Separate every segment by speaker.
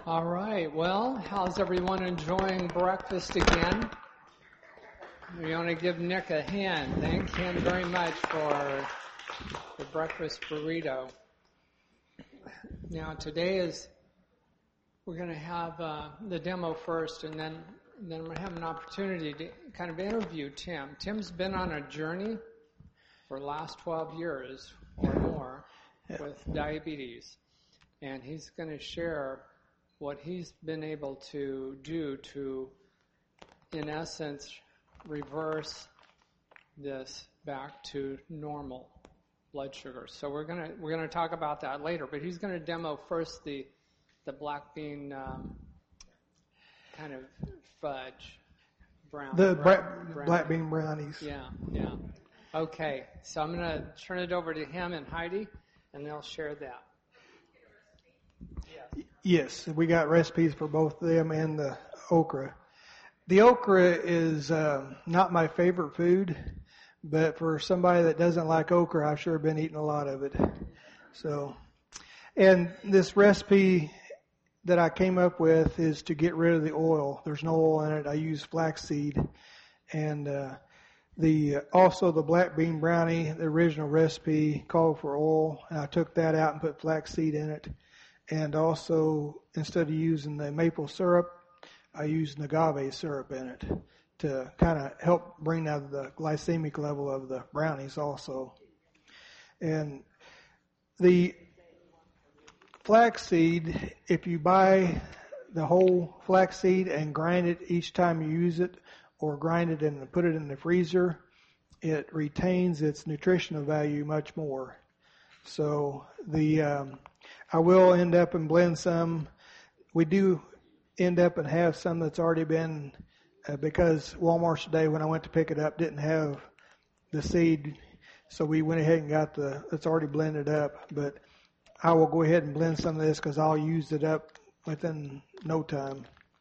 Speaker 1: All right. Well, how's everyone enjoying breakfast again? We want to give Nick a hand. Thank him very much for the breakfast burrito. Now, we're going to have the demo first, and then we're going to have an opportunity to kind of interview Tim. Tim's been on a journey for the last 12 years or more with diabetes, and he's going to share what he's been able to do to, in essence, reverse this back to normal blood sugar. So we're gonna talk about that later. But he's going to demo first the black bean kind of fudge brownie.
Speaker 2: Black bean brownies.
Speaker 1: Yeah. Okay. So I'm going to turn it over to him and Heidi, and they'll share that.
Speaker 2: Yes, we got recipes for both them and the okra. The okra is not my favorite food, but for somebody that doesn't like okra, I've sure been eating a lot of it. So, and this recipe that I came up with is to get rid of the oil. There's no oil in it. I use flaxseed, and also the black bean brownie. The original recipe called for oil, and I took that out and put flaxseed in it. And also, instead of using the maple syrup, I used agave syrup in it to kind of help bring down the glycemic level of the brownies also. And the flaxseed, if you buy the whole flaxseed and grind it each time you use it, or grind it and put it in the freezer, it retains its nutritional value much more. So I will end up and blend some. We do end up and have some that's already been, because Walmart today, when I went to pick it up, didn't have the seed. So we went ahead and got it's already blended up. But I will go ahead and blend some of this because I'll use it up within no time.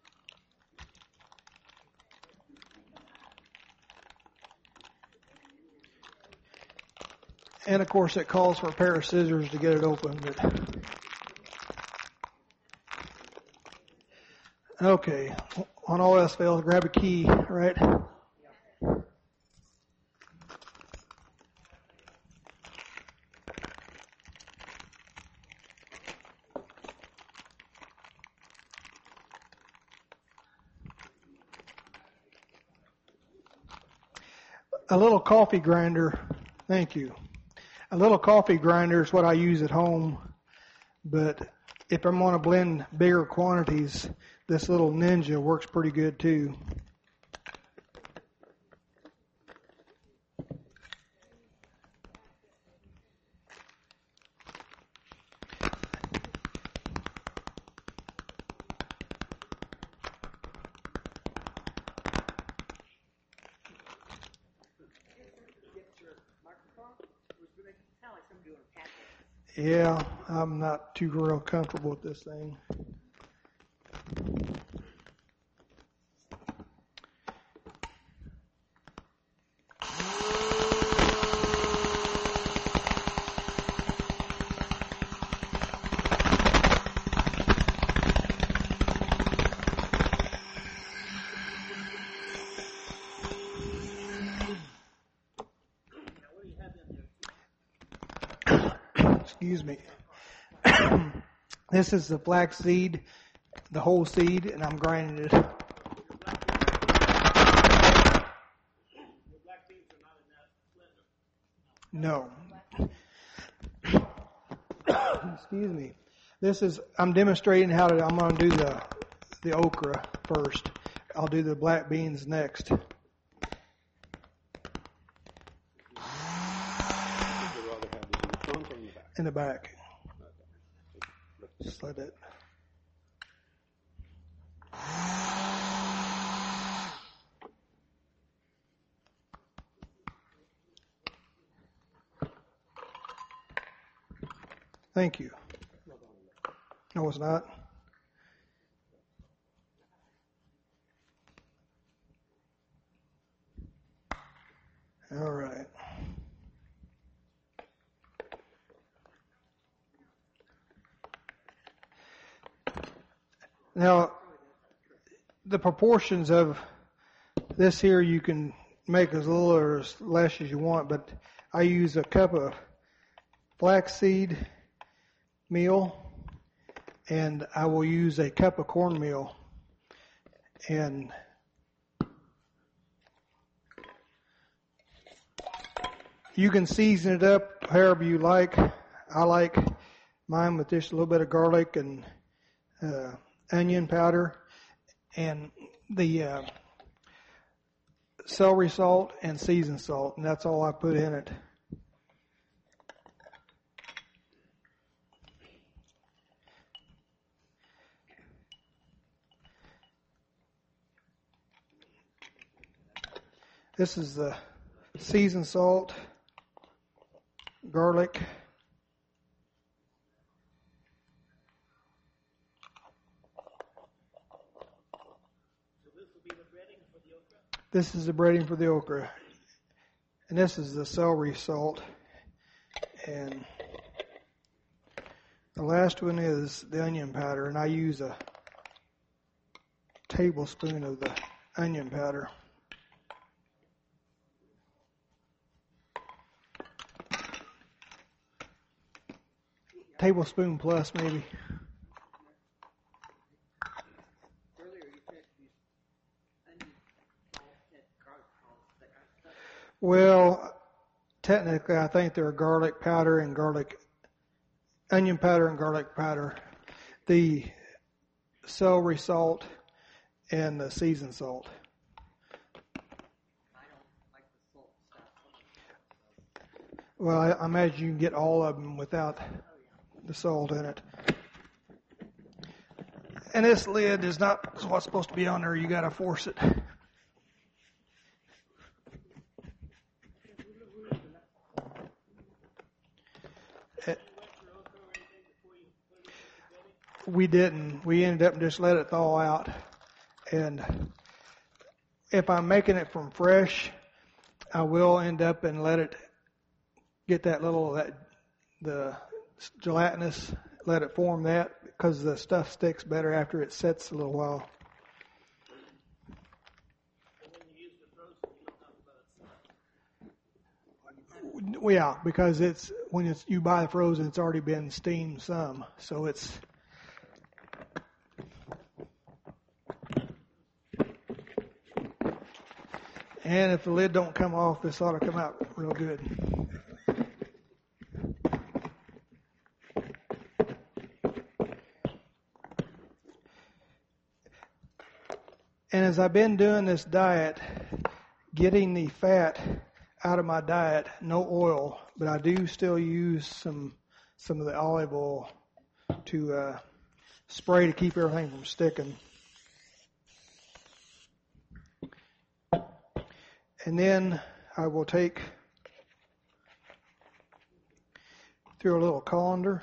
Speaker 2: And of course, it calls for a pair of scissors to get it open. Okay, on all else fails, grab a key, right? A little coffee grinder, thank you. A little coffee grinder is what I use at home, but if I'm going to blend bigger quantities, this little Ninja works pretty good too. Yeah, I'm not too real comfortable with this thing. Excuse me. This is the flax seed, the whole seed, and I'm grinding it. No. Excuse me. I'm demonstrating I'm going to do the okra first. I'll do the black beans next. In the back. Just like that. Thank you. No, it's not. All right. Now, the proportions of this here you can make as little or as less as you want, but I use a cup of flaxseed meal, and I will use a cup of cornmeal. And you can season it up however you like. I like mine with just a little bit of garlic and onion powder and the celery salt and seasoned salt, and that's all I put in it. This is the seasoned salt, garlic, this is the breading for the okra, and this is the celery salt, and the last one is the onion powder, and I use a tablespoon of the onion powder. Tablespoon plus, maybe. Well, technically, I think they're garlic powder and onion powder and garlic powder. The celery salt and the seasoned salt. Well, I imagine you can get all of them without the salt in it. And this lid is not what's supposed to be on there. You got to force it. We didn't. We ended up and just let it thaw out. And if I'm making it from fresh, I will end up and let it get the gelatinous, let it form that, because the stuff sticks better after it sets a little while. Yeah, because you buy the frozen, it's already been steamed some, so it's. And if the lid don't come off, this ought to come out real good. And as I've been doing this diet, getting the fat out of my diet, no oil, but I do still use some of the olive oil to spray to keep everything from sticking. And then I will take through a little colander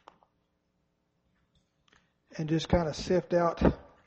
Speaker 2: and just kind of sift out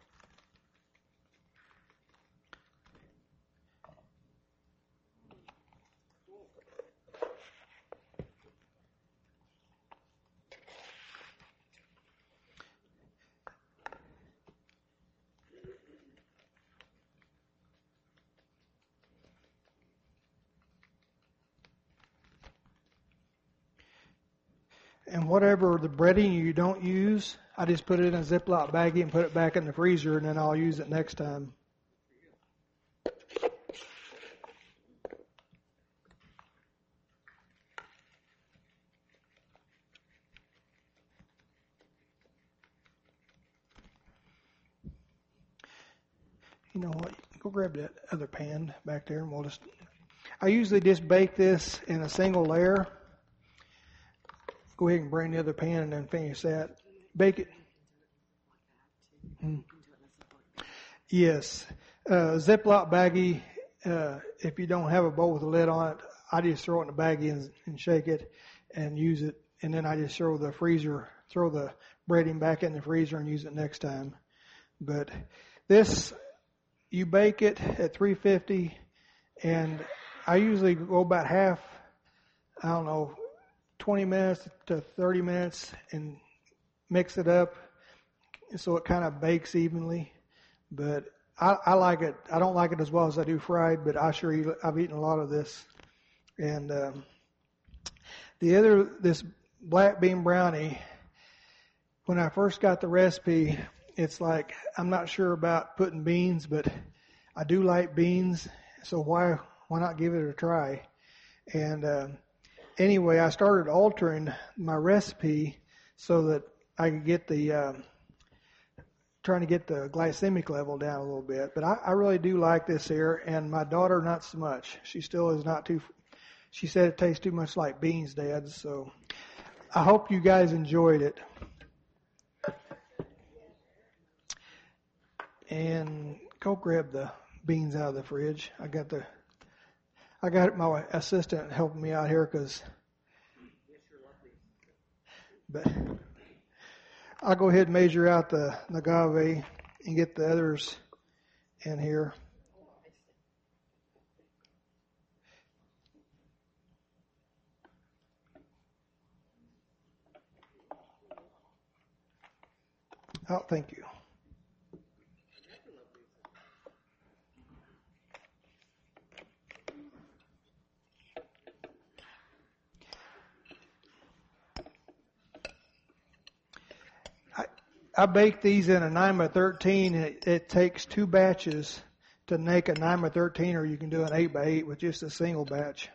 Speaker 2: and whatever the breading you don't use, I just put it in a Ziploc baggie and put it back in the freezer, and then I'll use it next time. You know what? Go grab that other pan back there, and I usually just bake this in a single layer. Go ahead and bring the other pan and then finish that. Bake it. Yes. Ziploc baggie, if you don't have a bowl with a lid on it, I just throw it in the baggie and shake it and use it. And then I just throw the breading back in the freezer and use it next time. But this, you bake it at 350, and I usually go about 20 minutes to 30 minutes and mix it up, so it kind of bakes evenly. But I like it. I don't like it as well as I do fried, but I've eaten a lot of this. And this black bean brownie, when I first got the recipe, it's like I'm not sure about putting beans, but I do like beans, so why not give it a try? And anyway, I started altering my recipe so that I could get trying to get the glycemic level down a little bit. But I really do like this here, and my daughter not so much. She still is not too. She said it tastes too much like beans, Dad. So I hope you guys enjoyed it. And go grab the beans out of the fridge. I got my assistant helping me out here but I'll go ahead and measure out the agave and get the others in here. Oh, thank you. I bake these in a 9x13, and it takes 2 batches to make a 9x13, or you can do an 8x8 with just a single batch.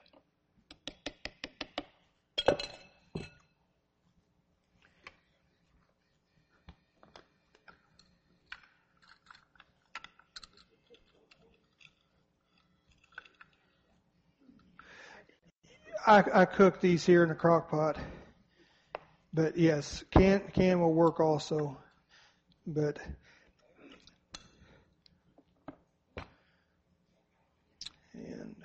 Speaker 2: I cook these here in the crock pot, but yes, can will work also. But and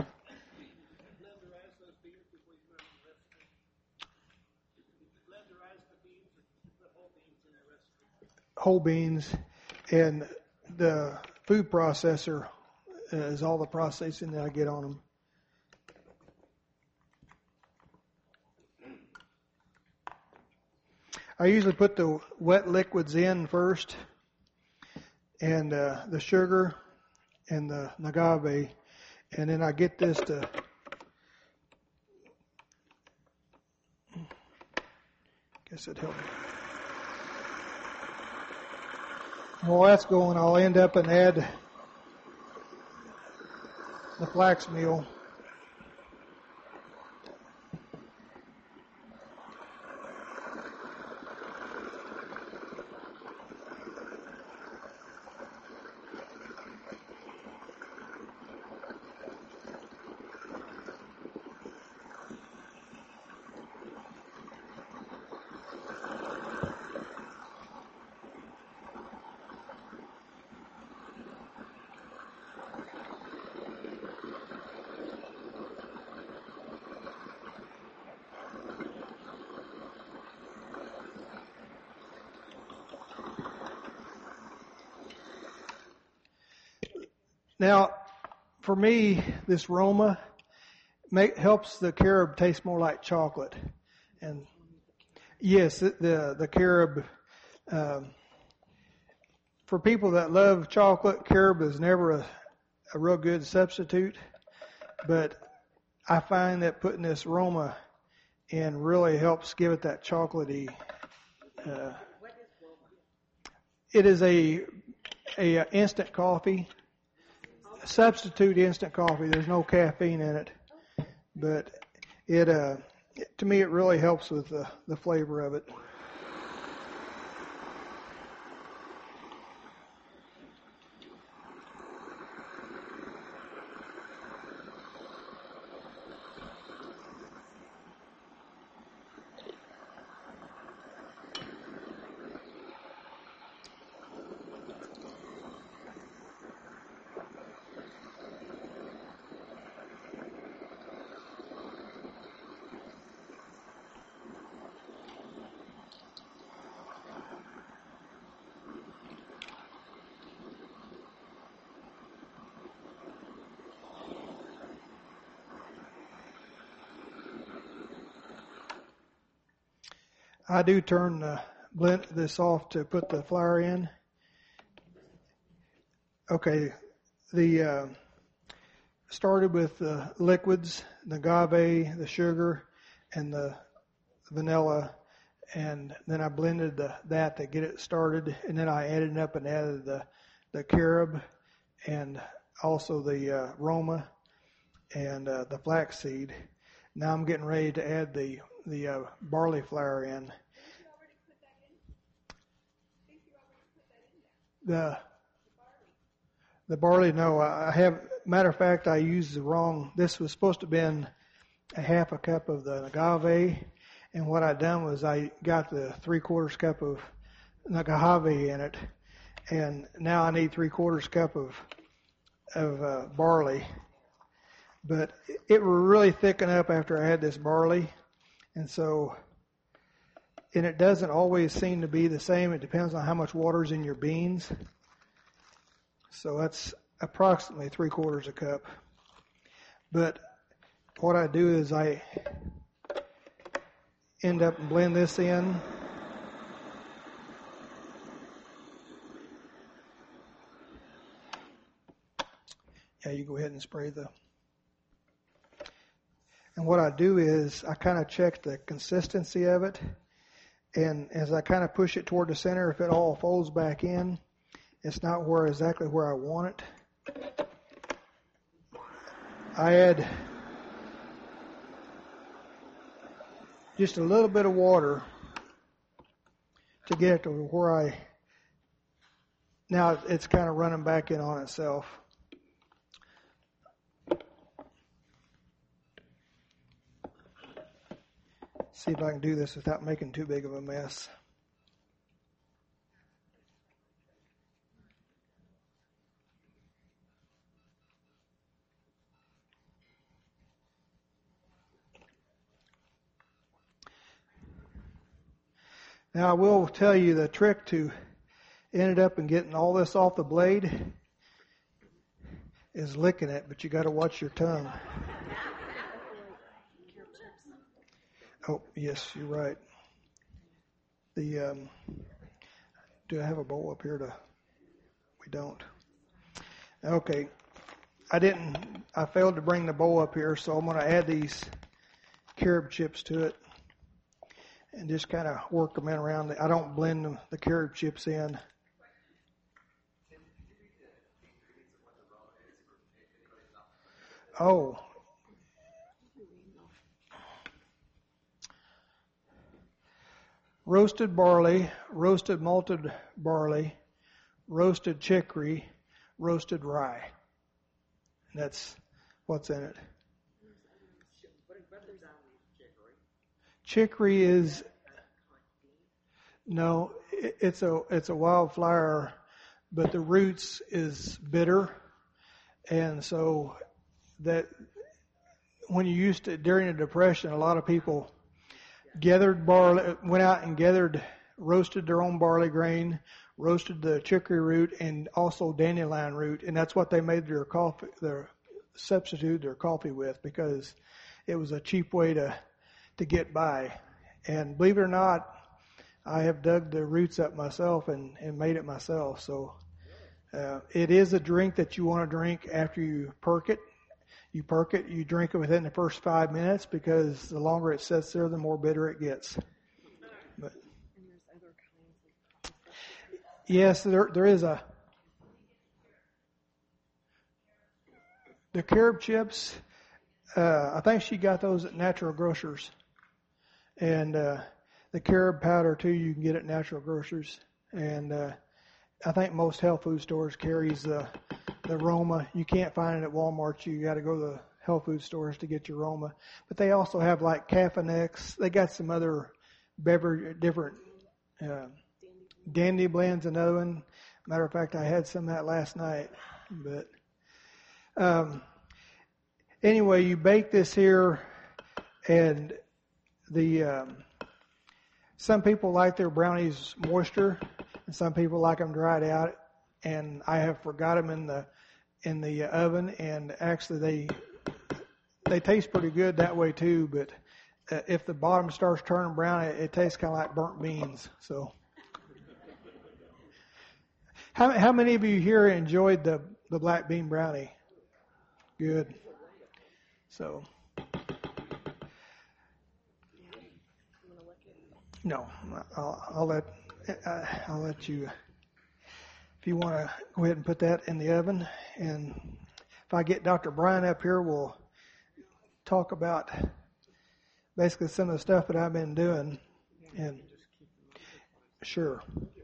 Speaker 2: whole beans, and the food processor is all the processing that I get on them. I usually put the wet liquids in first, and the sugar and the agave, and then I get this to guess it helped me. While that's going, I'll end up and add the flax meal. Now, for me, this Roma helps the carob taste more like chocolate. And yes, the carob, for people that love chocolate, carob is never a real good substitute. But I find that putting this Roma in really helps give it that chocolatey. It is a instant coffee. Substitute instant coffee. There's no caffeine in it, but it to me it really helps with the flavor of it. I do turn the blend this off to put the flour in. Okay, the started with the liquids, the agave, the sugar, and the vanilla, and then I blended that to get it started, and then I added up and added the carob and also the Roma and the flaxseed. Now I'm getting ready to add the barley flour in. The barley, no, I have. Matter of fact, I used the wrong. This was supposed to have been a half a cup of the agave, and what I done was I got the 3/4 cup of agave in it, and now I need 3/4 cup of barley. But it will really thicken up after I add this barley, and it doesn't always seem to be the same. It depends on how much water's in your beans. So that's approximately 3/4 cup. But what I do is I end up and blend this in. Yeah, you go ahead and spray the. And what I do is I kind of check the consistency of it. And as I kind of push it toward the center, if it all folds back in, it's not exactly where I want it. I add just a little bit of water to get it to where now it's kind of running back in on itself. See if I can do this without making too big of a mess. Now I will tell you the trick to end up and getting all this off the blade is licking it, but you got to watch your tongue. Oh, yes, you're right. Do I have a bowl up here we don't. Okay. I failed to bring the bowl up here, so I'm going to add these carob chips to it and just kind of work them in around. I don't blend the carob chips in. Oh. Roasted barley, roasted malted barley, roasted chicory, roasted rye. And that's what's in it. Chicory is no, it's a wildflower, but the roots is bitter, and so that when you used to during the Depression, a lot of people gathered barley, went out and roasted their own barley grain, roasted the chicory root, and also dandelion root, and that's what they made their substitute their coffee with, because it was a cheap way to get by. And believe it or not, I have dug the roots up myself and made it myself. So it is a drink that you want to drink after you perk it. You perk it, you drink it within the first 5 minutes, because the longer it sits there, the more bitter it gets. But, yes, there is the carob chips. I think she got those at Natural Grocers, and the carob powder too. You can get at Natural Grocers, and I think most health food stores carries the Roma. You can't find it at Walmart. You got to go to the health food stores to get your Roma. But they also have like Caffeinex. They got some other different Dandy blends. Another one. Matter of fact, I had some of that last night. But anyway, you bake this here, and some people like their brownies moisture, and some people like them dried out. And I have forgot them in the oven, and actually they taste pretty good that way too. But if the bottom starts turning brown, it tastes kind of like burnt beans. So How many of you here enjoyed the black bean brownie? Good. So, no, I'll let you. If you want to go ahead and put that in the oven, and if I get Dr. Brian up here, we'll talk about basically some of the stuff that I've been doing. And sure.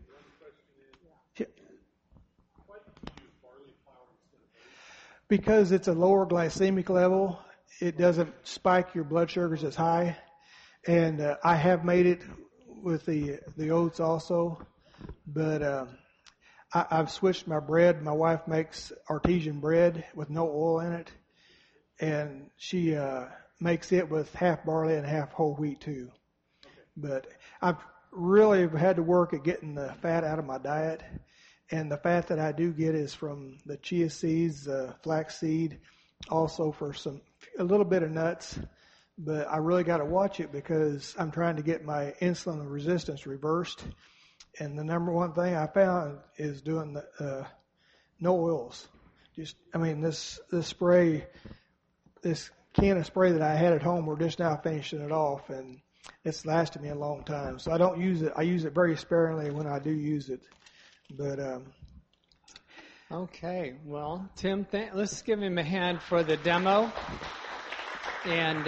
Speaker 2: Because it's a lower glycemic level, it doesn't spike your blood sugars as high. And I have made it with the oats also, but I've switched my bread. My wife makes artesian bread with no oil in it, and she makes it with half barley and half whole wheat too. But I've really had to work at getting the fat out of my diet. And the fat that I do get is from the chia seeds, flaxseed, also for a little bit of nuts. But I really got to watch it because I'm trying to get my insulin resistance reversed. And the number one thing I found is doing the no oils. This spray, this can of spray that I had at home, we're just now finishing it off, and it's lasted me a long time. So I don't use it. I use it very sparingly when I do use it. But
Speaker 1: okay, well, Tim, let's give him a hand for the demo. And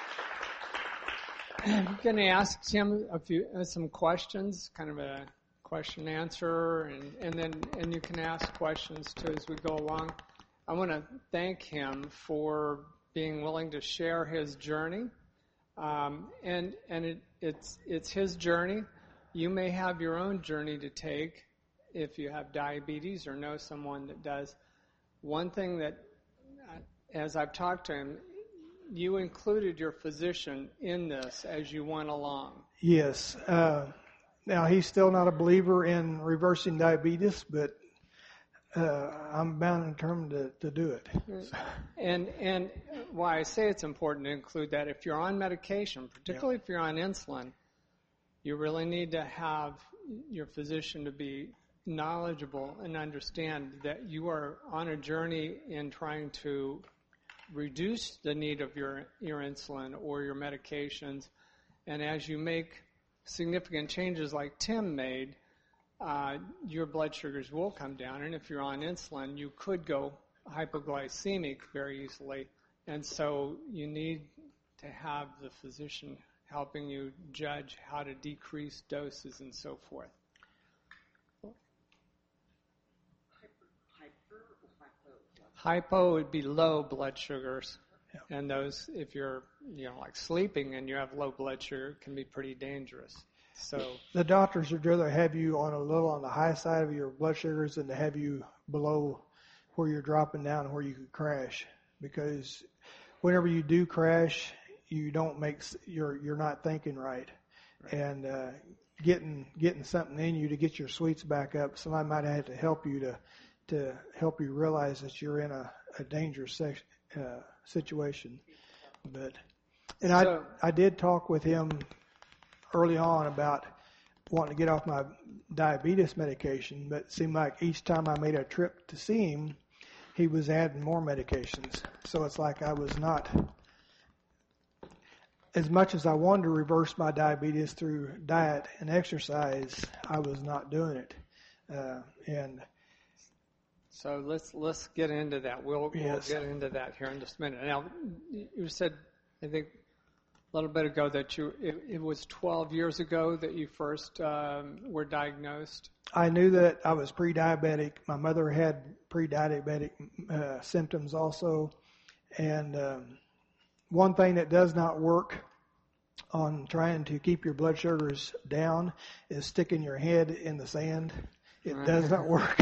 Speaker 1: I'm going to ask Tim some questions, kind of a question answer, and you can ask questions too as we go along. I want to thank him for being willing to share his journey, and it's his journey. You may have your own journey to take if you have diabetes or know someone that does. One thing that, as I've talked to him, you included your physician in this as you went along.
Speaker 2: Yes. Now, he's still not a believer in reversing diabetes, but I'm bound and determined to do it.
Speaker 1: And why I say it's important to include that, if you're on medication, particularly if you're on insulin, you really need to have your physician to be knowledgeable and understand that you are on a journey in trying to reduce the need of your insulin or your medications. And as you make significant changes like Tim made, your blood sugars will come down. And if you're on insulin, you could go hypoglycemic very easily. And so you need to have the physician helping you judge how to decrease doses and so forth. Hypo would be low blood sugars. Yeah. And those, if you're, like sleeping and you have low blood sugar, can be pretty dangerous. So
Speaker 2: the doctors would rather have you on the high side of your blood sugars than to have you below where you're dropping down and where you could crash. Because whenever you do crash, you don't you're not thinking right. And getting something in you to get your sweets back up, somebody might have to help you to help you realize that you're in a dangerous situation. I did talk with him early on about wanting to get off my diabetes medication, but it seemed like each time I made a trip to see him, he was adding more medications. So it's like I was not, as much as I wanted to reverse my diabetes through diet and exercise, I was not doing it.
Speaker 1: So let's get into that. We'll get into that here in just a minute. Now, you said, I think, a little bit ago that it was 12 years ago that you first were diagnosed.
Speaker 2: I knew that I was pre-diabetic. My mother had pre-diabetic symptoms also. And one thing that does not work on trying to keep your blood sugars down is sticking your head in the sand. It does not work.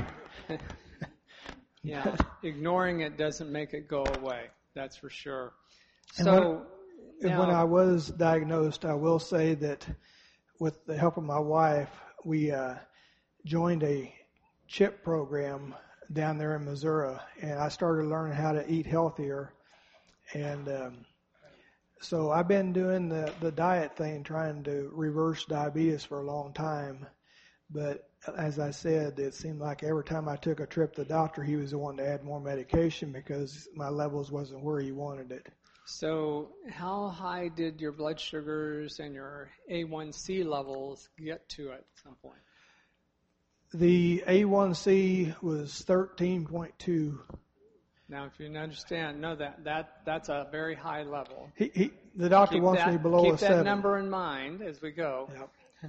Speaker 1: Yeah, ignoring it doesn't make it go away. That's for sure.
Speaker 2: And when I was diagnosed, I will say that with the help of my wife, we joined a CHIP program down there in Missouri, and I started learning how to eat healthier. And so I've been doing the diet thing, trying to reverse diabetes for a long time. But as I said, it seemed like every time I took a trip to the doctor, he was the one to add more medication because my levels wasn't where he wanted it.
Speaker 1: So how high did your blood sugars and your A1C levels get to at some point?
Speaker 2: The A1C was 13.2.
Speaker 1: Now, if you understand, know that's a very high level.
Speaker 2: The doctor wants me below a 7.
Speaker 1: Keep that number in mind as we go.
Speaker 2: Yep.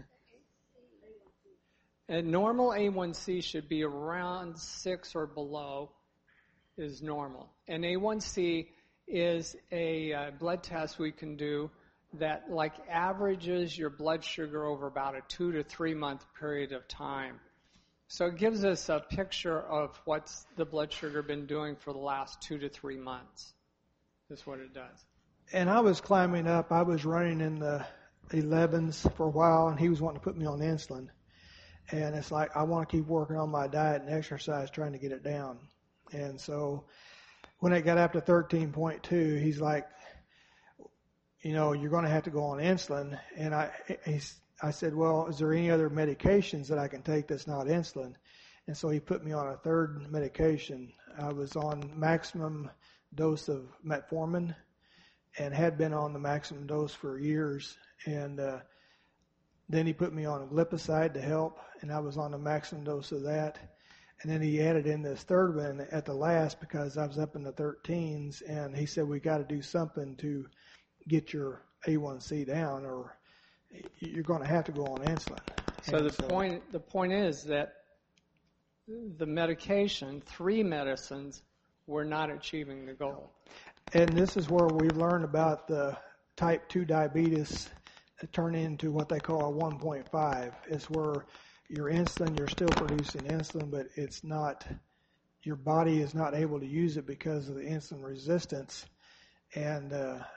Speaker 1: A normal A1C should be around 6 or below is normal. And A1C is a blood test we can do that like averages your blood sugar over about a 2 to 3 month period of time. So it gives us a picture of what's the blood sugar been doing for the last 2 to 3 months. That's what it does.
Speaker 2: And I was climbing up. I was running in the 11s for a while, and he was wanting to put me on insulin. And it's like, I want to keep working on my diet and exercise, trying to get it down. And so when it got up to 13.2, he's like, you're going to have to go on insulin. And I said, well, is there any other medications that I can take that's not insulin? And so he put me on a third medication. I was on maximum dose of metformin and had been on the maximum dose for years. And then he put me on glipizide to help, and I was on the maximum dose of that. And then he added in this third one at the last because I was up in the 13s, and he said, we got to do something to get your A1C down, or you're going to have to go on insulin.
Speaker 1: So the point is that the medication, 3 medicines, were not achieving the goal.
Speaker 2: And this is where we learned about the type 2 diabetes turn into what they call a 1.5. It's where your insulin, you're still producing insulin, but it's not, your body is not able to use it because of the insulin resistance. And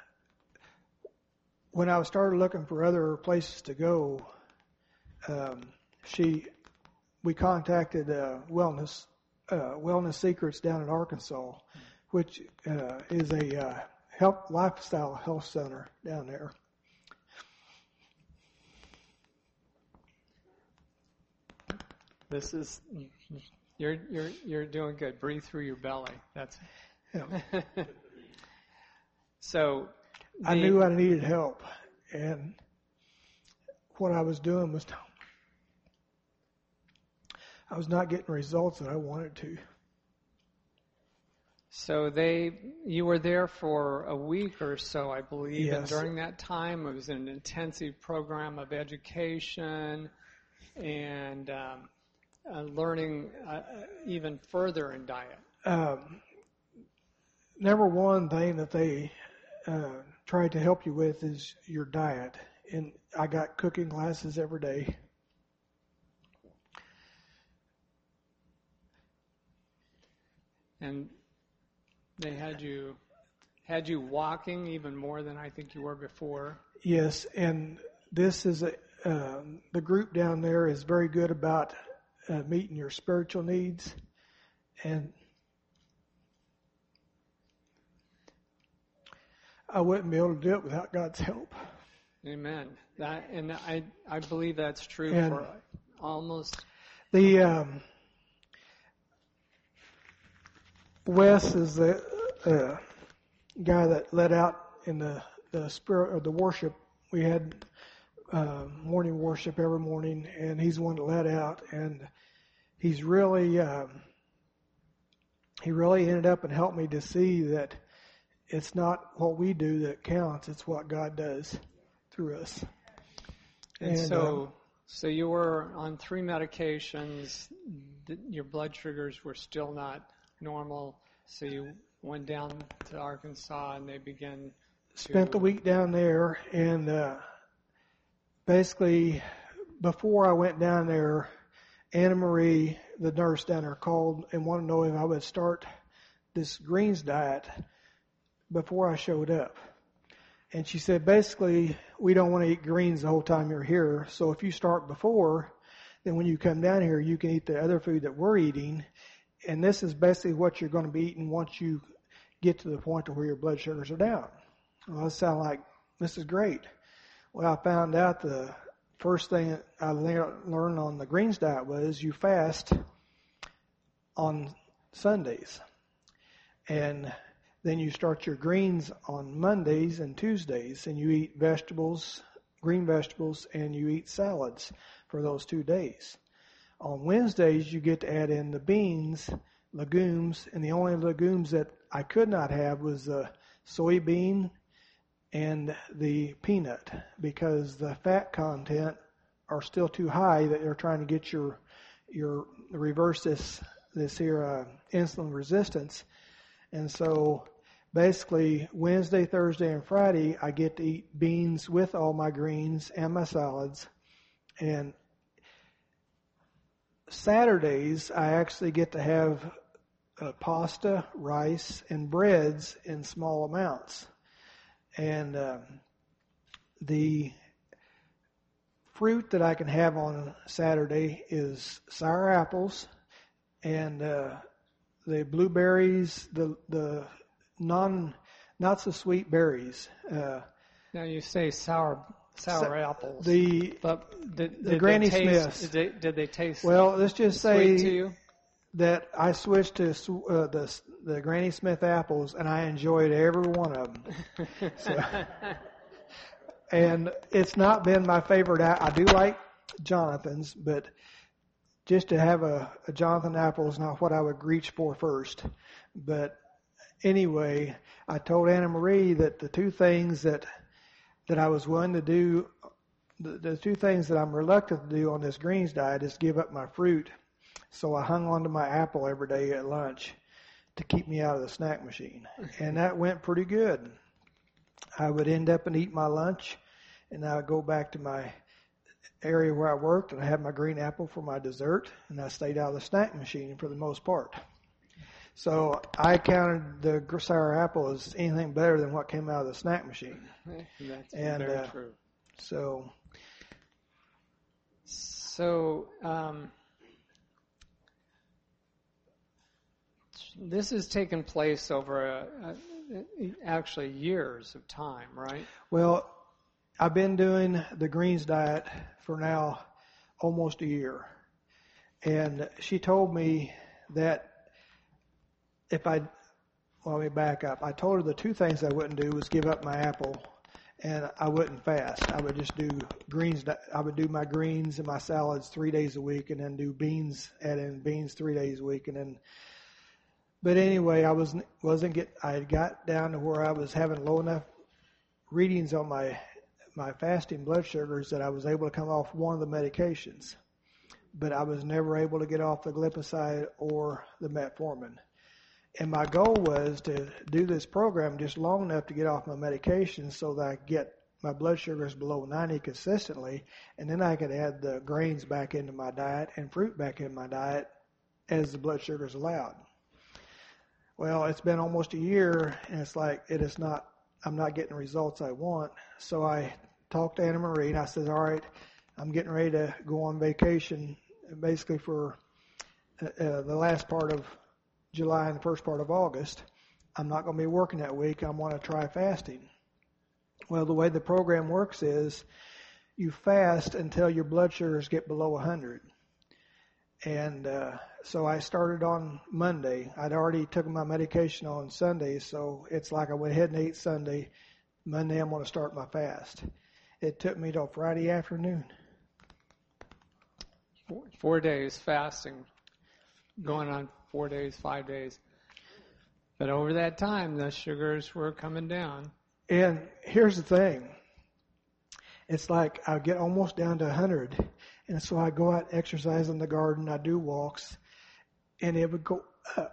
Speaker 2: when I started looking for other places to go, we contacted Wellness Secrets down in Arkansas, which is a lifestyle health center down there.
Speaker 1: This is you're doing good. Breathe through your belly. That's
Speaker 2: Yeah.
Speaker 1: So
Speaker 2: I knew I needed help, and what I was doing was I was not getting results that I wanted to.
Speaker 1: So you were there for a week or so, I believe,
Speaker 2: Yes.
Speaker 1: and during that time it was an intensive program of education and learning even further in diet.
Speaker 2: Number one thing that they try to help you with is your diet. And I got cooking classes every day.
Speaker 1: And they had you walking even more than I think you were before.
Speaker 2: Yes, and this is the group down there is very good about meeting your spiritual needs, and I wouldn't be able to do it without God's help.
Speaker 1: Amen. I believe that's true
Speaker 2: And
Speaker 1: for almost.
Speaker 2: The Wes is the guy that led out in the spirit of the worship. We had morning worship every morning, and he's the one that led out, and he's really he really ended up and helped me to see that it's not what we do that counts, it's what God does through us.
Speaker 1: And so you were on 3 medications, your blood sugars were still not normal, so you went down to Arkansas and they began
Speaker 2: spent the week down there, and basically before I went down there, Anna Marie, the nurse down there, called and wanted to know if I would start this greens diet before I showed up. And she said, basically, we don't want to eat greens the whole time you're here, so if you start before, then when you come down here, you can eat the other food that we're eating, and this is basically what you're going to be eating once you get to the point where your blood sugars are down. Well, that sounds like, this is great. Well, I found out the first thing I learned on the greens diet was you fast on Sundays. And then you start your greens on Mondays and Tuesdays, and you eat vegetables, green vegetables, and you eat salads for those 2 days. On Wednesdays, you get to add in the beans, legumes, and the only legumes that I could not have was the soybean and the peanut, because the fat content are still too high that they're trying to get your reverse this here insulin resistance. And so basically Wednesday, Thursday, and Friday I get to eat beans with all my greens and my salads. And Saturdays I actually get to have pasta, rice, and breads in small amounts. And the fruit that I can have on Saturday is sour apples and the blueberries, the not so sweet berries.
Speaker 1: Now you say sour apples.
Speaker 2: The Granny Smiths.
Speaker 1: Did they taste?
Speaker 2: Well, let's just
Speaker 1: sweet to
Speaker 2: say
Speaker 1: you?
Speaker 2: that I switched to the Granny Smith apples, and I enjoyed every one of them. So, and it's not been my favorite. I do like Jonathan's, but just to have a Jonathan apple is not what I would reach for first. But anyway, I told Anna Marie that the two things that I was willing to do, the two things that I'm reluctant to do on this greens diet is give up my fruit. So I hung on to my apple every day at lunch to keep me out of the snack machine. And that went pretty good. I would end up and eat my lunch, and I would go back to my area where I worked, and I had my green apple for my dessert, and I stayed out of the snack machine for the most part. So I counted the sour apple as anything better than what came out of the snack machine.
Speaker 1: That's very true. So this has taken place over actually years of time, right?
Speaker 2: Well, I've been doing the greens diet for now almost a year. And she told me that let me back up. I told her the two things I wouldn't do was give up my apple, and I wouldn't fast. I would just do greens. I would do my greens and my salads 3 days a week, and then do beans, add in beans 3 days a week, and then. But anyway, I had got down to where I was having low enough readings on my fasting blood sugars that I was able to come off one of the medications, but I was never able to get off the glipizide or the metformin. And my goal was to do this program just long enough to get off my medication so that I could get my blood sugars below 90 consistently, and then I could add the grains back into my diet and fruit back in my diet as the blood sugars allowed. Well, it's been almost a year, and it's like I'm not getting the results I want. So I talked to Anna Marie, and I said, all right, I'm getting ready to go on vacation basically for the last part of July and the first part of August. I'm not going to be working that week. I want to try fasting. Well, the way the program works is you fast until your blood sugars get below 100. And so I started on Monday. I'd already taken my medication on Sunday, so it's like I went ahead and ate Sunday. Monday I'm going to start my fast. It took me till Friday afternoon.
Speaker 1: 4 days fasting, going on 4 days, 5 days. But over that time, the sugars were coming down.
Speaker 2: And here's the thing. It's like I get almost down to 100, and so I go out and exercise in the garden. I do walks, and it would go up.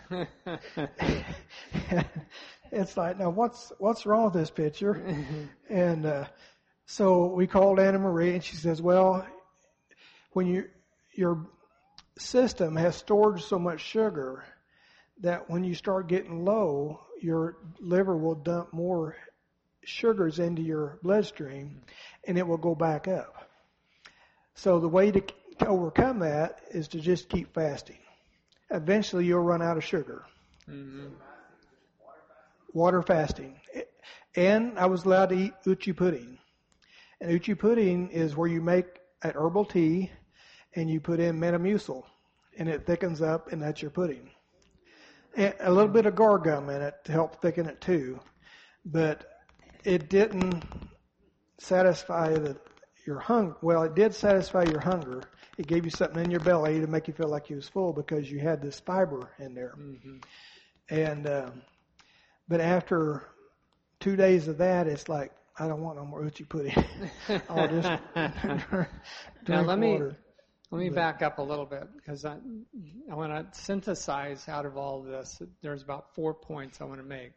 Speaker 2: It's like, now what's wrong with this picture? And so we called Anna Marie, and she says, well, when your system has stored so much sugar that when you start getting low, your liver will dump more sugars into your bloodstream, and it will go back up. So the way to overcome that is to just keep fasting. Eventually, you'll run out of sugar. Mm-hmm. Water fasting. And I was allowed to eat uchi pudding. And uchi pudding is where you make an herbal tea and you put in Metamucil and it thickens up and that's your pudding. And a little bit of gar gum in it to help thicken it too. But it didn't satisfy your hunger. Well, it did satisfy your hunger. It gave you something in your belly to make you feel like you was full because you had this fiber in there.
Speaker 1: Mm-hmm.
Speaker 2: And but after 2 days of that, it's like, I don't want no more uchi pudding. I'll just drink water.
Speaker 1: Let me back up a little bit because I want to synthesize out of all of this. There's about 4 points I want to make.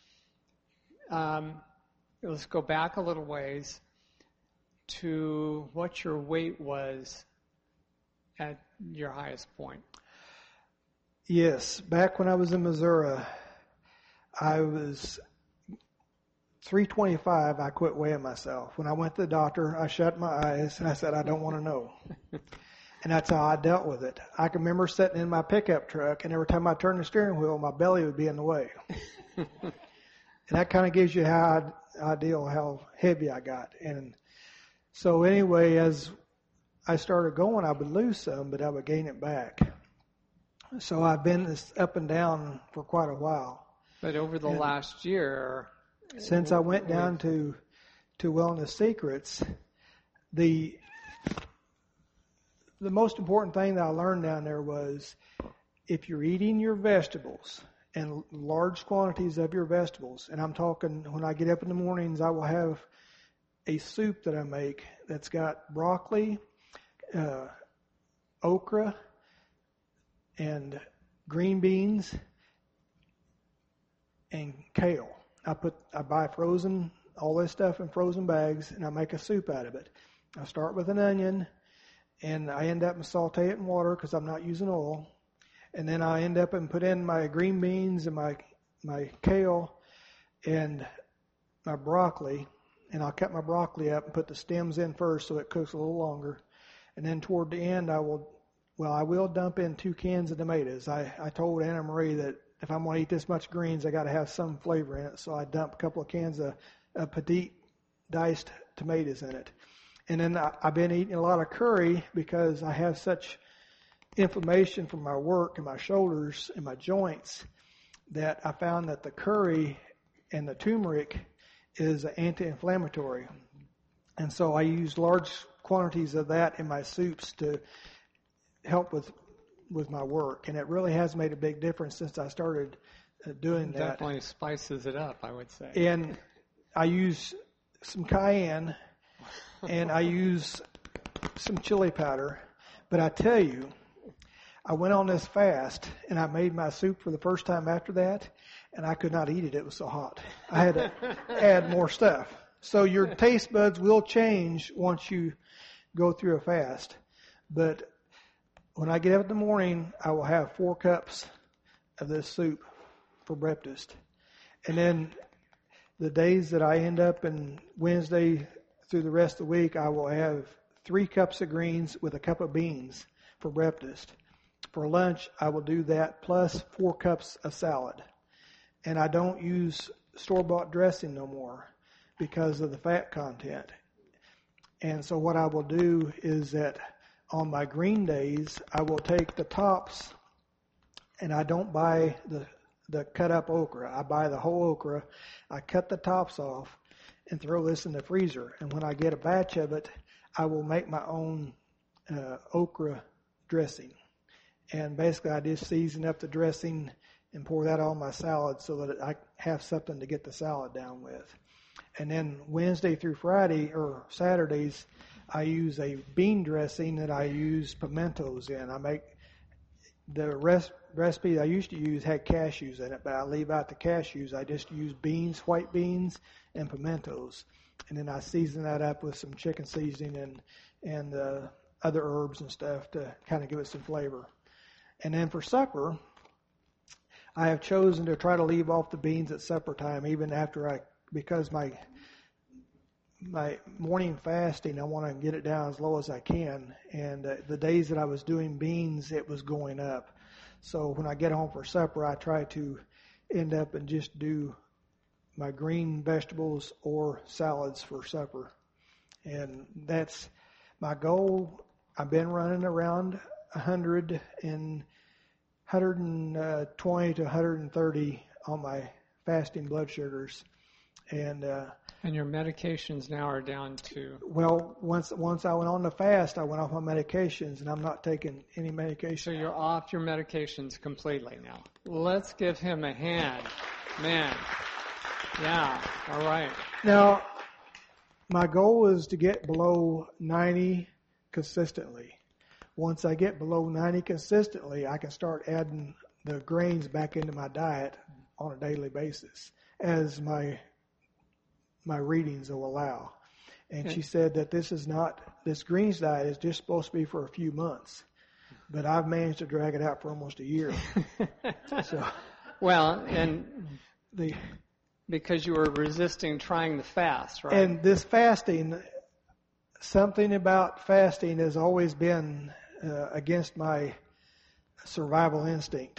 Speaker 1: Let's go back a little ways to what your weight was at your highest point.
Speaker 2: Yes, back when I was in Missouri, I was 325. I quit weighing myself. When I went to the doctor, I shut my eyes and I said, I don't want to know. And that's how I dealt with it. I can remember sitting in my pickup truck, and every time I turned the steering wheel, my belly would be in the way. And that kind of gives you how idea how heavy I got. And so anyway, as I started going, I would lose some, but I would gain it back. So I've been this up and down for quite a while.
Speaker 1: But over the last year,
Speaker 2: since I went down to Wellness Secrets, the most important thing that I learned down there was if you're eating your vegetables and large quantities of your vegetables, and I'm talking when I get up in the mornings, I will have a soup that I make that's got broccoli, okra, and green beans and kale. I buy frozen, all this stuff in frozen bags, and I make a soup out of it. I start with an onion, and I end up and saute it in water because I'm not using oil. And then I end up and put in my green beans and my kale and my broccoli. And I'll cut my broccoli up and put the stems in first so it cooks a little longer. And then toward the end, I will dump in 2 cans of tomatoes. I told Anna Marie that if I'm going to eat this much greens, I got to have some flavor in it. So I dump a couple of cans of petite diced tomatoes in it. And then I've been eating a lot of curry because I have such inflammation from my work and my shoulders and my joints that I found that the curry and the turmeric is anti-inflammatory. And so I use large quantities of that in my soups to help with my work. And it really has made a big difference since I started doing that.
Speaker 1: Definitely spices it up, I would say.
Speaker 2: And I use some cayenne and I use some chili powder. But I tell you, I went on this fast and I made my soup for the first time after that, and I could not eat it. It was so hot. I had to add more stuff. So your taste buds will change once you go through a fast. But when I get up in the morning, I will have 4 cups of this soup for breakfast. And then the days that I end up in Wednesday through the rest of the week, I will have 3 cups of greens with a cup of beans for breakfast. For lunch, I will do that plus 4 cups of salad. And I don't use store-bought dressing no more because of the fat content. And so what I will do is that on my green days, I will take the tops, and I don't buy the cut-up okra. I buy the whole okra. I cut the tops off and throw this in the freezer. And when I get a batch of it, I will make my own okra dressing. And basically, I just season up the dressing and pour that on my salad so that I have something to get the salad down with. And then Wednesday through Friday or Saturdays, I use a bean dressing that I use pimentos in. I make the recipe I used to use had cashews in it, but I leave out the cashews. I just use beans, white beans, and pimentos. And then I season that up with some chicken seasoning and other herbs and stuff to kind of give it some flavor. And then for supper, I have chosen to try to leave off the beans at supper time, even after because my morning fasting, I want to get it down as low as I can. And the days that I was doing beans, it was going up. So when I get home for supper, I try to end up and just do my green vegetables or salads for supper. And that's my goal. I've been running around 120 to 130 on my fasting blood sugars. And
Speaker 1: your medications now are down to?
Speaker 2: Well, once I went on the fast, I went off my medications, and I'm not taking any medication.
Speaker 1: So you're off your medications completely now. Let's give him a hand. Man. Yeah, all right.
Speaker 2: Now, my goal is to get below 90 consistently. Once I get below 90 consistently, I can start adding the grains back into my diet on a daily basis as my readings will allow. And she said that this greens diet is just supposed to be for a few months, but I've managed to drag it out for almost a year. So,
Speaker 1: well, and because you were resisting trying the fast, right?
Speaker 2: And this fasting, something about fasting has always been against my survival instinct.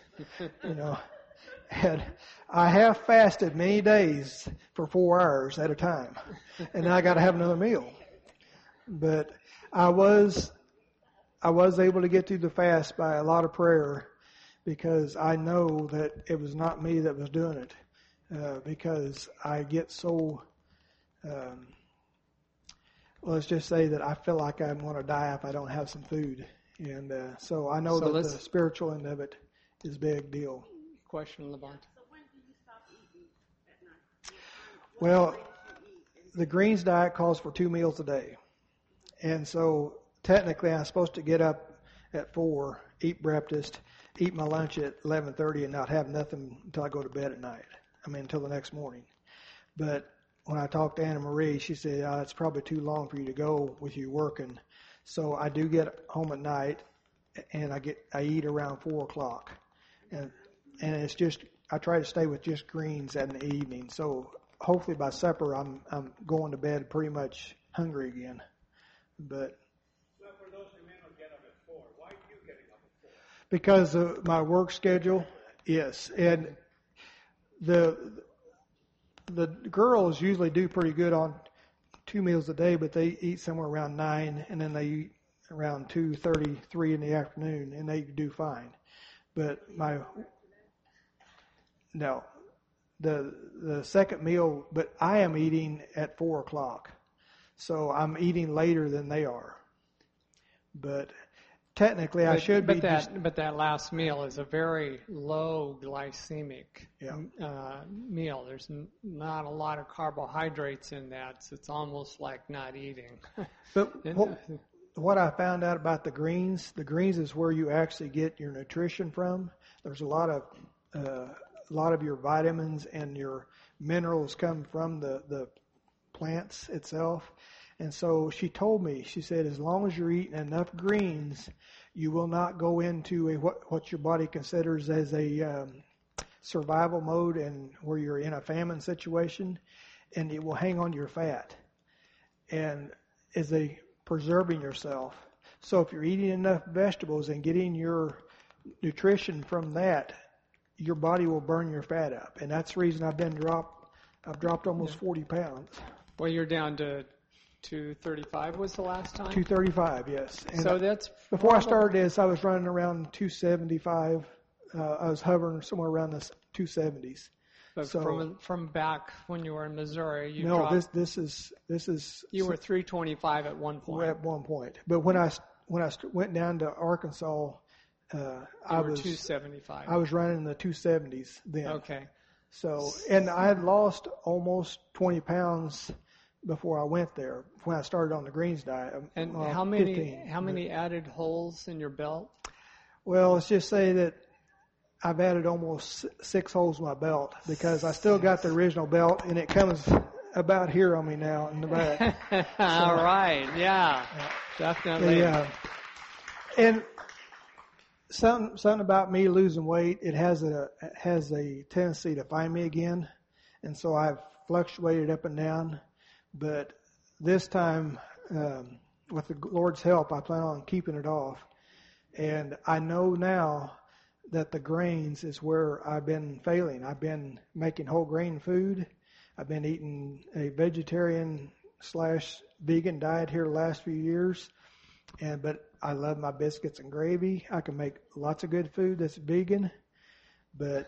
Speaker 2: And I have fasted many days for 4 hours at a time, and now I got to have another meal. But I was able to get through the fast by a lot of prayer, because I know that it was not me that was doing it. Because I get so, let's just say that I feel like I'm going to die if I don't have some food. And so I know that the spiritual end of it is a big deal.
Speaker 1: Question, Levant.
Speaker 3: So when do you stop eating at night?
Speaker 2: Well, the greens diet calls for 2 meals a day. And so technically I'm supposed to get up at 4, eat breakfast, eat my lunch at 11:30, and not have nothing until I go to bed at night. Until the next morning. But when I talked to Anna Marie, she said, it's probably too long for you to go with you working. So I do get home at night, and I eat around 4 o'clock. And it's just, I try to stay with just greens in the evening. So hopefully by supper, I'm going to bed pretty much hungry again. But
Speaker 4: for those who may not get up at 4, why are you getting up at 4?
Speaker 2: Because of my work schedule, yes. And the girls usually do pretty good on 2 meals a day, but they eat somewhere around 9, and then they eat around 2:30, 3 in the afternoon, and they do fine. But the second meal, but I am eating at 4 o'clock, so I'm eating later than they are. But technically, I should be.
Speaker 1: But that last meal is a very low glycemic meal. There's not a lot of carbohydrates in that, so it's almost like not eating.
Speaker 2: But what I found out about the greens is where you actually get your nutrition from. There's a lot of your vitamins and your minerals come from the plants itself. And so she told me, she said, as long as you're eating enough greens, you will not go into what your body considers as a survival mode, and where you're in a famine situation, and it will hang on to your fat. And as a preserving yourself. So if you're eating enough vegetables and getting your nutrition from that, your body will burn your fat up. And that's the reason I've dropped almost 40 pounds.
Speaker 1: Well, you're down to 235 was the last time?
Speaker 2: 235, yes. And
Speaker 1: so that's
Speaker 2: before I started this, I was running around 275. I was hovering somewhere around the 270s.
Speaker 1: But
Speaker 2: so,
Speaker 1: from back when you were in Missouri,
Speaker 2: this is
Speaker 1: you were 325 at one point.
Speaker 2: At one point, but when I went down to Arkansas, I was
Speaker 1: 275.
Speaker 2: I was running in the 270s then.
Speaker 1: Okay.
Speaker 2: So, and I had lost almost 20 pounds before I went there, when I started on the greens diet.
Speaker 1: And how many added holes in your belt?
Speaker 2: Well, let's just say that I've added almost 6 holes in my belt, because I still got the original belt, and it comes about here on me now in the back.
Speaker 1: All right, yeah, definitely.
Speaker 2: And something about me losing weight, it has a tendency to find me again, and so I've fluctuated up and down. But this time, with the Lord's help, I plan on keeping it off. And I know now that the grains is where I've been failing. I've been making whole grain food. I've been eating a vegetarian / vegan diet here the last few years, but I love my biscuits and gravy. I can make lots of good food that's vegan, but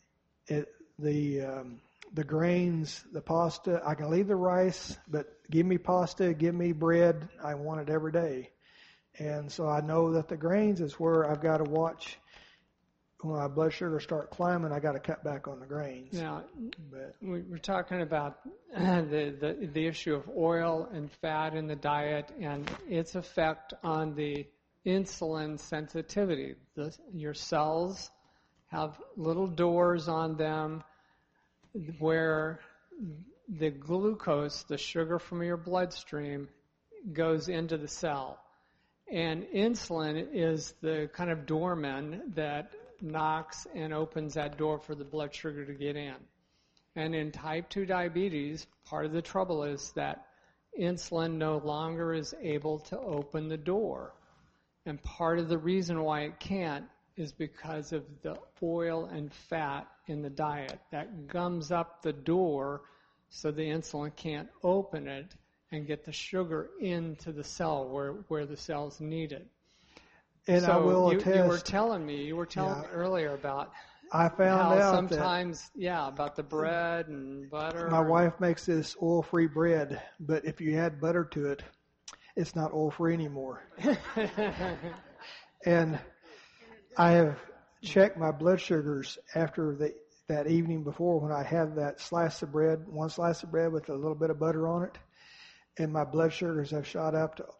Speaker 2: the grains, the pasta, I can leave the rice, but give me pasta, give me bread. I want it every day. And so I know that the grains is where I've got to watch. When my blood sugar start climbing, I got to cut back on the grains.
Speaker 1: Now,
Speaker 2: But
Speaker 1: we're talking about the issue of oil and fat in the diet and its effect on the insulin sensitivity. Your cells have little doors on them where the glucose, the sugar from your bloodstream, goes into the cell. And insulin is the kind of doorman that knocks and opens that door for the blood sugar to get in. And in type 2 diabetes, part of the trouble is that insulin no longer is able to open the door. And part of the reason why it can't is because of the oil and fat in the diet. That gums up the door so the insulin can't open it and get the sugar into the cell where the cells need it.
Speaker 2: And
Speaker 1: so
Speaker 2: I will
Speaker 1: attest. You were telling me earlier about
Speaker 2: I found
Speaker 1: how
Speaker 2: out
Speaker 1: sometimes, about the bread and butter.
Speaker 2: My wife makes this oil-free bread, but if you add butter to it, it's not oil-free anymore. And I have checked my blood sugars after that evening before when I had that one slice of bread with a little bit of butter on it, and my blood sugars have shot up to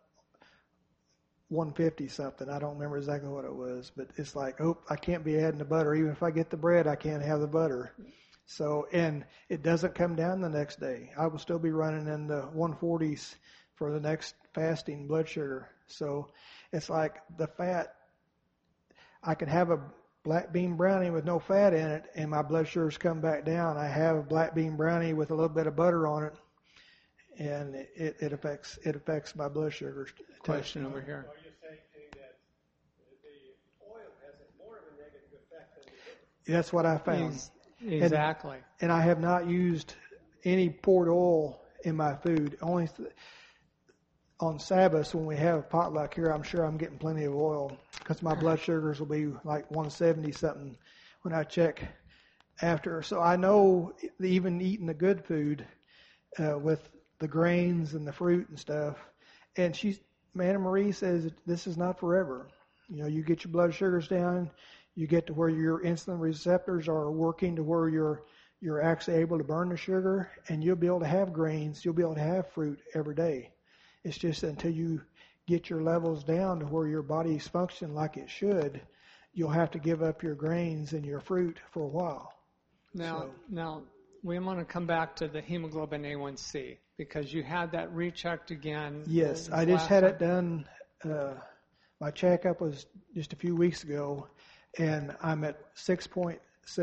Speaker 2: 150 something. I don't remember exactly what it was, but it's like, I can't be adding the butter. Even if I get the bread, I can't have the butter. So, and it doesn't come down the next day. I will still be running in the 140s for the next fasting blood sugar. So it's like the fat, I can have a black bean brownie with no fat in it and my blood sugars come back down. I have a black bean brownie with a little bit of butter on it, and it affects my blood sugars.
Speaker 1: Question over here.
Speaker 4: Are you saying that the oil has more of a negative effect than the sugar?
Speaker 2: That's what I found.
Speaker 1: Exactly.
Speaker 2: And I have not used any poured oil in my food. Only on Sabbath when we have potluck here, I'm sure I'm getting plenty of oil because my blood sugars will be like 170 something when I check after. So I know even eating the good food with the grains and the fruit and stuff. And Anna Marie says this is not forever. You get your blood sugars down, you get to where your insulin receptors are working to where you're actually able to burn the sugar, and you'll be able to have grains, you'll be able to have fruit every day. It's just until you get your levels down to where your body's functioning like it should, you'll have to give up your grains and your fruit for a while.
Speaker 1: Now, we want to come back to the hemoglobin A1C because you had that rechecked again.
Speaker 2: Yes, I just had it done. My checkup was just a few weeks ago, and I'm at 6.6.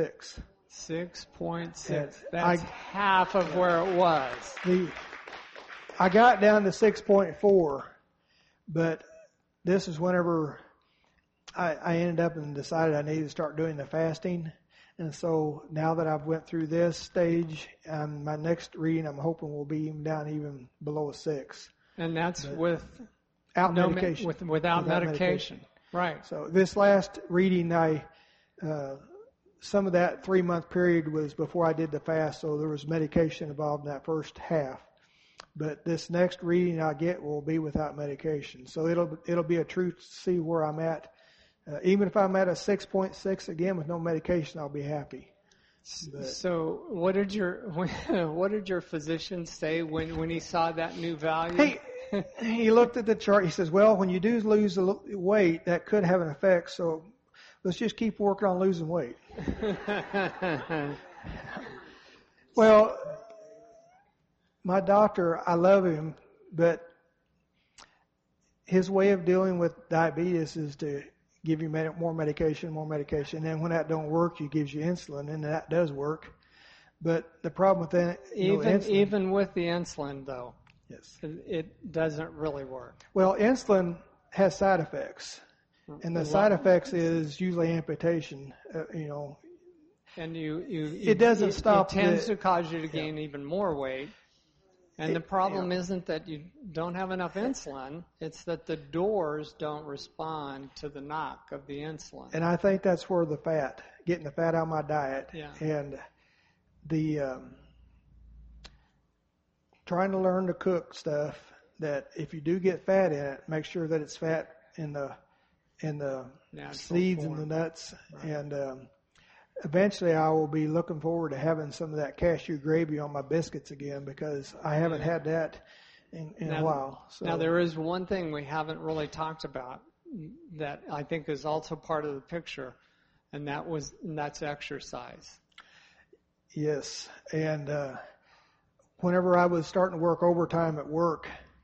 Speaker 1: 6.6. That's half of where it was.
Speaker 2: I got down to 6.4, but this is whenever I ended up and decided I needed to start doing the fasting. And so now that I've went through this stage, my next reading I'm hoping will be even below a 6.
Speaker 1: And that's
Speaker 2: without medication.
Speaker 1: Without medication. Right.
Speaker 2: So this last reading, some of that 3-month period was before I did the fast, so there was medication involved in that first half. But this next reading I get will be without medication. So it'll be a truth to see where I'm at. Even if I'm at a 6.6 again with no medication, I'll be happy. But,
Speaker 1: so what did your physician say when he saw that new value?
Speaker 2: He looked at the chart. He says, well, when you do lose the weight, that could have an effect. So let's just keep working on losing weight. Well, my doctor, I love him, but his way of dealing with diabetes is to give you more medication. And when that don't work, he gives you insulin, and that does work. But the problem with that,
Speaker 1: even with the insulin, though,
Speaker 2: yes,
Speaker 1: it doesn't really work.
Speaker 2: Well, insulin has side effects, and the side effects is usually amputation.
Speaker 1: And
Speaker 2: it doesn't stop.
Speaker 1: It tends to cause you to gain even more weight. And the problem isn't that you don't have enough insulin, it's that the doors don't respond to the knock of the insulin.
Speaker 2: And I think that's where getting the fat out of my diet, and the trying to learn to cook stuff that if you do get fat in it, make sure that it's fat in the
Speaker 1: Natural
Speaker 2: seeds
Speaker 1: form.
Speaker 2: and the nuts.
Speaker 1: Right.
Speaker 2: And eventually I will be looking forward to having some of that cashew gravy on my biscuits again, because I haven't had that in a while. So.
Speaker 1: Now, there is one thing we haven't really talked about that I think is also part of the picture, and that's exercise.
Speaker 2: Yes, and whenever I was starting to work overtime at work,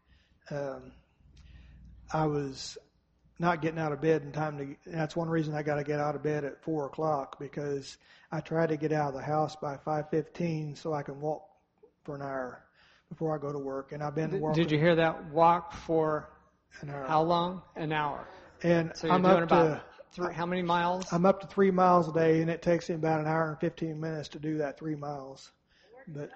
Speaker 2: I was not getting out of bed in time that's one reason I got to get out of bed at 4:00, because I try to get out of the house by 5:15 so I can walk for an hour before I go to work. And I've been walking.
Speaker 1: Did you hear that? Walk for
Speaker 2: an hour.
Speaker 1: How long? An hour.
Speaker 2: And
Speaker 1: so you're
Speaker 2: I'm
Speaker 1: doing
Speaker 2: up
Speaker 1: about
Speaker 2: to
Speaker 1: how many miles?
Speaker 2: I'm up to 3 miles a day, and it takes me about an hour and 15 minutes to do that 3 miles. But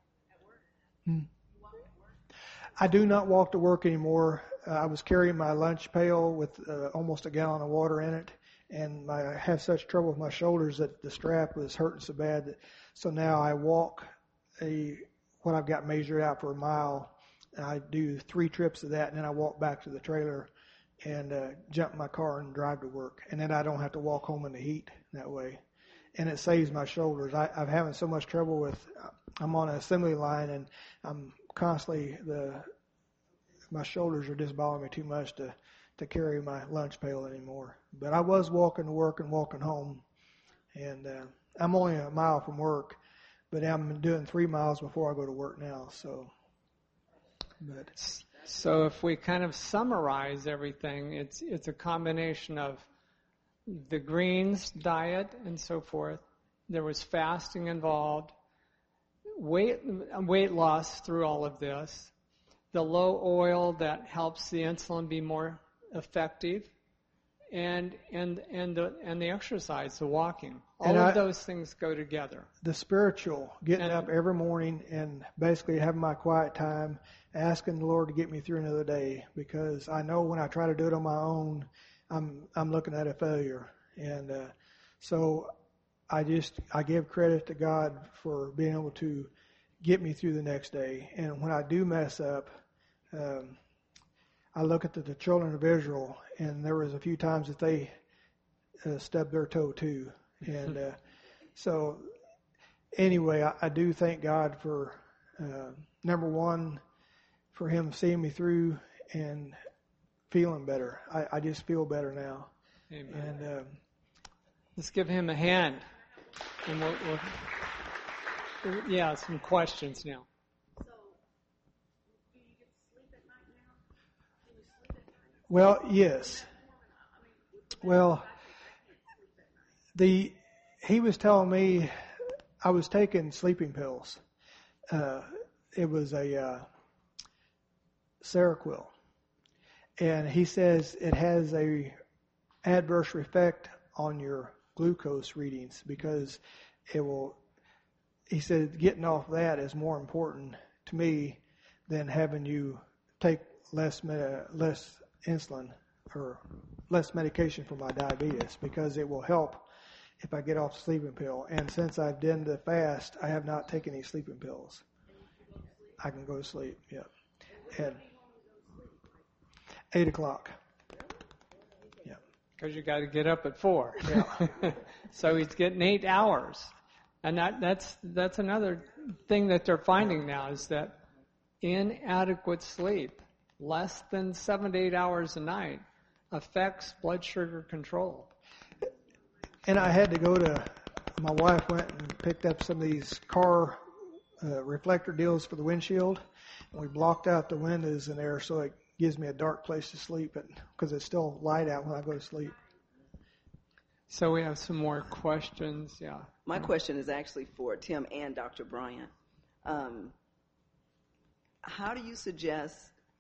Speaker 2: I do not walk to work anymore. I was carrying my lunch pail with almost a gallon of water in it, and I have such trouble with my shoulders that the strap was hurting so bad. So now I walk what I've got measured out for a mile. I do 3 trips of that, and then I walk back to the trailer and jump in my car and drive to work. And then I don't have to walk home in the heat that way. And it saves my shoulders. I'm having so much trouble with, I'm on an assembly line, and I'm constantly, my shoulders are just bothering me too much to carry my lunch pail anymore. But I was walking to work and walking home. And I'm only a mile from work, but I'm doing 3 miles before I go to work now.
Speaker 1: So if we kind of summarize everything, it's a combination of the greens diet and so forth. There was fasting involved, weight loss through all of this, the low oil that helps the insulin be more effective, and the exercise, the walking. All of those things go together.
Speaker 2: The spiritual, getting up every morning and basically having my quiet time, asking the Lord to get me through another day, because I know when I try to do it on my own, I'm looking at a failure. And so I give credit to God for being able to get me through the next day. And when I do mess up, I look at the children of Israel, and there was a few times that they stubbed their toe too. And so anyway, I do thank God for, number one, for him seeing me through and feeling better. I just feel better now.
Speaker 1: Amen.
Speaker 2: And
Speaker 1: let's give him a hand. And we'll some questions now.
Speaker 3: So, do you get to sleep at night now? Can you sleep at night?
Speaker 2: well, yes. Well, he was telling me I was taking sleeping pills. It was a Seroquel, and he says it has a adverse effect on your glucose readings, because he said getting off that is more important to me than having you take less insulin or less medication for my diabetes, because it will help if I get off the sleeping pill. And since I've done the fast, I have not taken any sleeping pills. I can go to sleep, yeah. At 8 o'clock. Yeah.
Speaker 1: Because you got to get up at 4.
Speaker 2: Yeah.
Speaker 1: So he's getting 8 hours. And that's another thing that they're finding now, is that inadequate sleep, less than 7 to 8 hours a night, affects blood sugar control.
Speaker 2: And I had to my wife went and picked up some of these car reflector deals for the windshield, and we blocked out the windows in there so it gives me a dark place to sleep, because it's still light out when I go to sleep.
Speaker 1: So we have some more questions. Yeah.
Speaker 5: My question is actually for Tim and Dr. Bryant. How do you suggest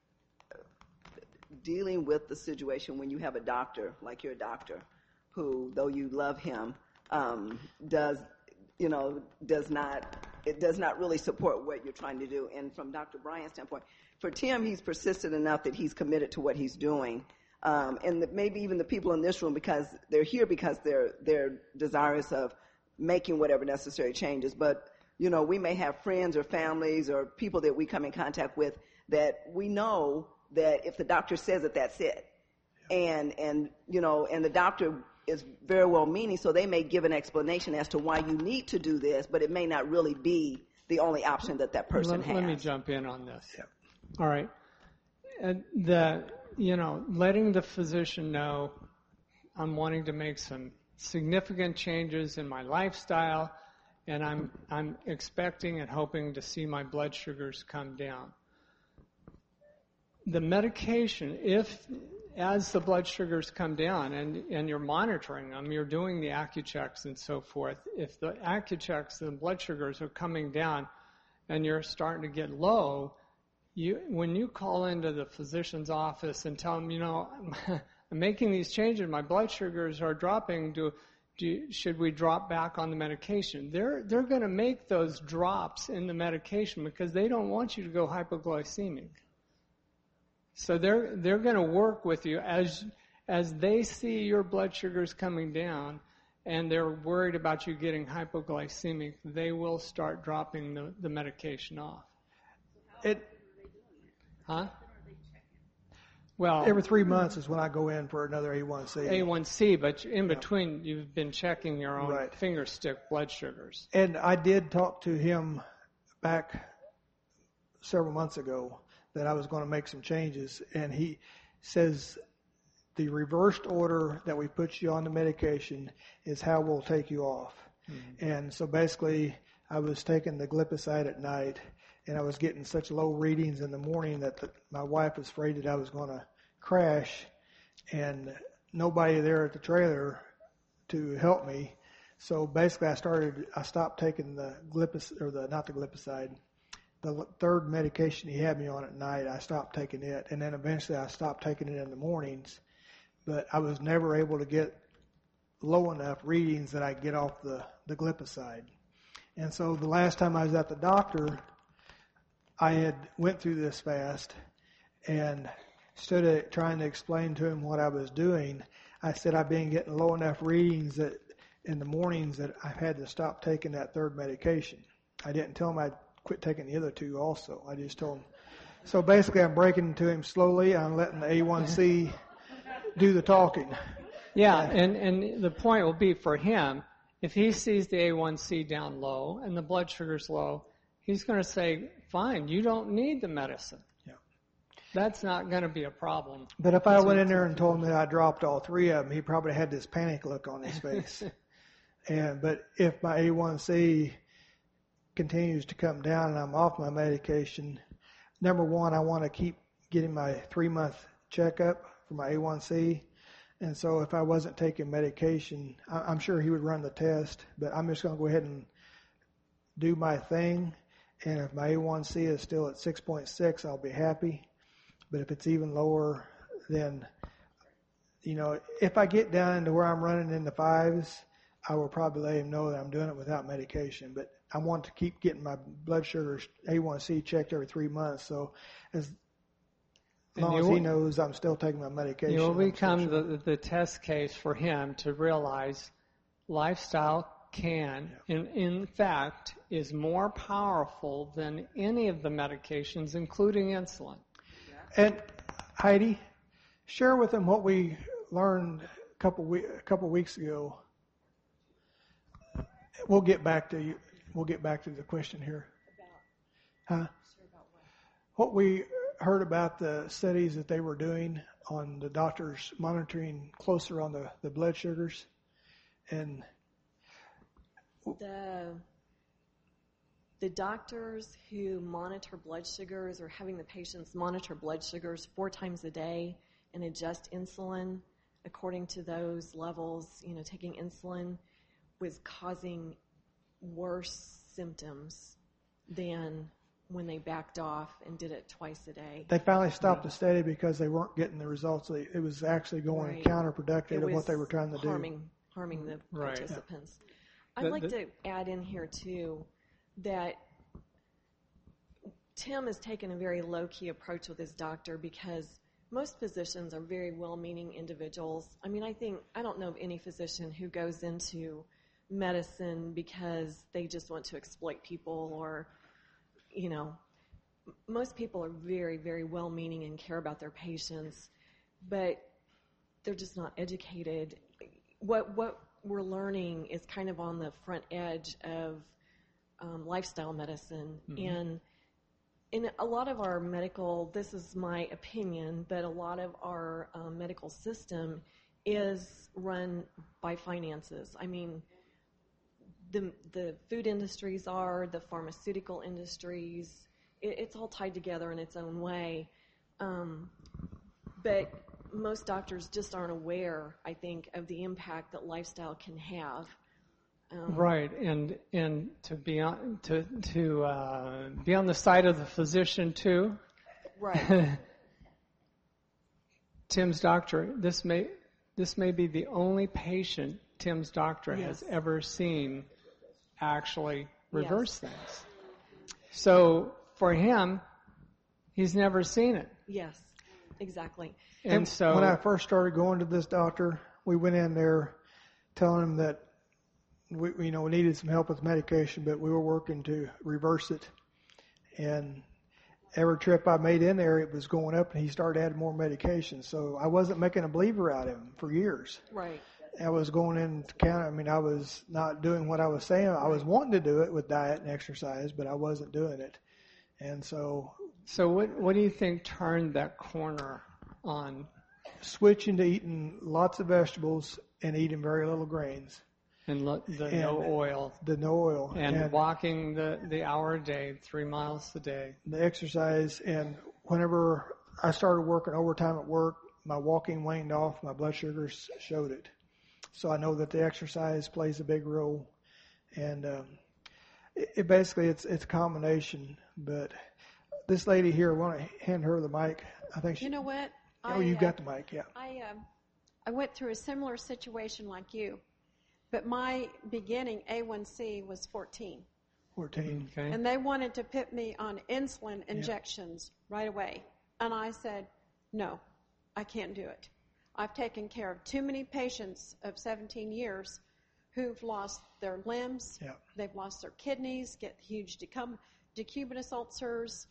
Speaker 5: dealing with the situation when you have a doctor, like your doctor, who, though you love him, does not it does not really support what you're trying to do. And from Dr. Bryan's standpoint, for Tim, he's persistent enough that he's committed to what he's doing. And maybe even the people in this room, because they're here because they're desirous of making whatever necessary changes. But, you know, we may have friends or families or people that we come in contact with that we know that if the doctor says it, that's it. And you know, and the doctor is very well meaning, so they may give an explanation as to why you need to do this, but it may not really be the only option that person has.
Speaker 1: Let me jump in on this.
Speaker 2: Yeah.
Speaker 1: All right. Letting the physician know I'm wanting to make some significant changes in my lifestyle, and I'm expecting and hoping to see my blood sugars come down. The medication, as the blood sugars come down and you're monitoring them, you're doing the AccuChecks and so forth, if the AccuChecks and the blood sugars are coming down and you're starting to get low, when you call into the physician's office and tell them, you know, I'm making these changes, my blood sugars are dropping, should we drop back on the medication? They're going to make those drops in the medication because they don't want you to go hypoglycemic. So they're going to work with you as they see your blood sugars coming down and they're worried about you getting hypoglycemic, they will start dropping the medication off. Well,
Speaker 2: every 3 months is when I go in for another A1C.
Speaker 1: A1C, but in between you've been checking your own finger stick blood sugars.
Speaker 2: And I did talk to him back several months ago that I was going to make some changes, and he says the reversed order that we put you on the medication is how we'll take you off. Mm-hmm. And so basically I was taking the glipizide at night, and I was getting such low readings in the morning that my wife was afraid that I was going to crash, and nobody there at the trailer to help me. So basically I stopped taking the the third medication he had me on at night. I stopped taking it, and then eventually I stopped taking it in the mornings, but I was never able to get low enough readings that I get off the glipizide. And so the last time I was at the doctor, I had went through this fast, and instead of trying to explain to him what I was doing, I said I've been getting low enough readings that in the mornings that I've had to stop taking that third medication. I didn't tell him I'd quit taking the other two also. I just told him. So basically I'm breaking to him slowly. I'm letting the A1C do the talking.
Speaker 1: Yeah, and the point will be for him, if he sees the A1C down low and the blood sugar's low, he's going to say, fine, you don't need the medicine.
Speaker 2: Yeah.
Speaker 1: That's not going to be a problem.
Speaker 2: But if I went in there and told him that I dropped all three of them, he probably had this panic look on his face. But if my A1C continues to come down and I'm off my medication, number one, I want to keep getting my 3-month checkup for my A1C. And so if I wasn't taking medication, I'm sure he would run the test, but I'm just going to go ahead and do my thing. And if my A1C is still at 6.6, I'll be happy. But if it's even lower, then, you know, if I get down to where I'm running in the 5s, I will probably let him know that I'm doing it without medication. But I want to keep getting my blood sugar A1C checked every 3 months. So as long as he knows I'm still taking my medication.
Speaker 1: You'll become the test case for him to realize lifestyle can, in fact, is more powerful than any of the medications, including insulin.
Speaker 2: And Heidi, share with them what we learned a couple weeks ago. We'll get back to you. We'll get back to the question here. What we heard about the studies that they were doing on the doctors monitoring closer on the blood sugars, and
Speaker 6: the doctors who monitor blood sugars or having the patients monitor blood sugars 4 times a day and adjust insulin according to those levels, you know, taking insulin was causing worse symptoms than when they backed off and did it twice a day.
Speaker 2: They finally stopped the study because they weren't getting the results. It was actually going counterproductive of what they were trying to do.
Speaker 6: Harming the participants. I'd like to add in here, too, that Tim has taken a very low-key approach with his doctor because most physicians are very well-meaning individuals. I mean, I don't know of any physician who goes into medicine because they just want to exploit people or, you know, most people are very, very well-meaning and care about their patients, but they're just not educated. What we're learning is kind of on the front edge of lifestyle medicine. And in a lot of our medical, this is my opinion, but a lot of our medical system is run by finances. I mean, the food industries are, the pharmaceutical industries, it's all tied together in its own way. But most doctors just aren't aware, I think, of the impact that lifestyle can have.
Speaker 1: Right, and to be on be on the side of the physician too.
Speaker 6: Right.
Speaker 1: Tim's doctor. This may be the only patient Tim's doctor has ever seen actually reverse things. So for him, he's never seen it.
Speaker 6: Yes, exactly.
Speaker 1: And so
Speaker 2: when I first started going to this doctor, we went in there telling him that we needed some help with medication, but we were working to reverse it. And every trip I made in there, it was going up, and he started adding more medication. So I wasn't making a believer out of him for years.
Speaker 6: Right.
Speaker 2: I was going in to count. I mean, I was not doing what I was saying. I was wanting to do it with diet and exercise, but I wasn't doing it. And so
Speaker 1: what do you think turned that corner on?
Speaker 2: Switching to eating lots of vegetables and eating very little grains.
Speaker 1: And no oil.
Speaker 2: The no oil.
Speaker 1: And walking the hour a day, 3 miles a day.
Speaker 2: The exercise. And whenever I started working overtime at work, my walking waned off. My blood sugars showed it. So I know that the exercise plays a big role. And it basically, it's a combination. But this lady here, I want to hand her the mic. I think she.
Speaker 3: You know what?
Speaker 2: You got the mic, yeah.
Speaker 3: I went through a similar situation like you, but my beginning A1C was 14.
Speaker 2: 14.
Speaker 1: Okay.
Speaker 3: And they wanted to put me on insulin injections right away. And I said, no, I can't do it. I've taken care of too many patients of 17 years who've lost their limbs.
Speaker 2: Yeah.
Speaker 3: They've lost their kidneys, get huge decubitus ulcers,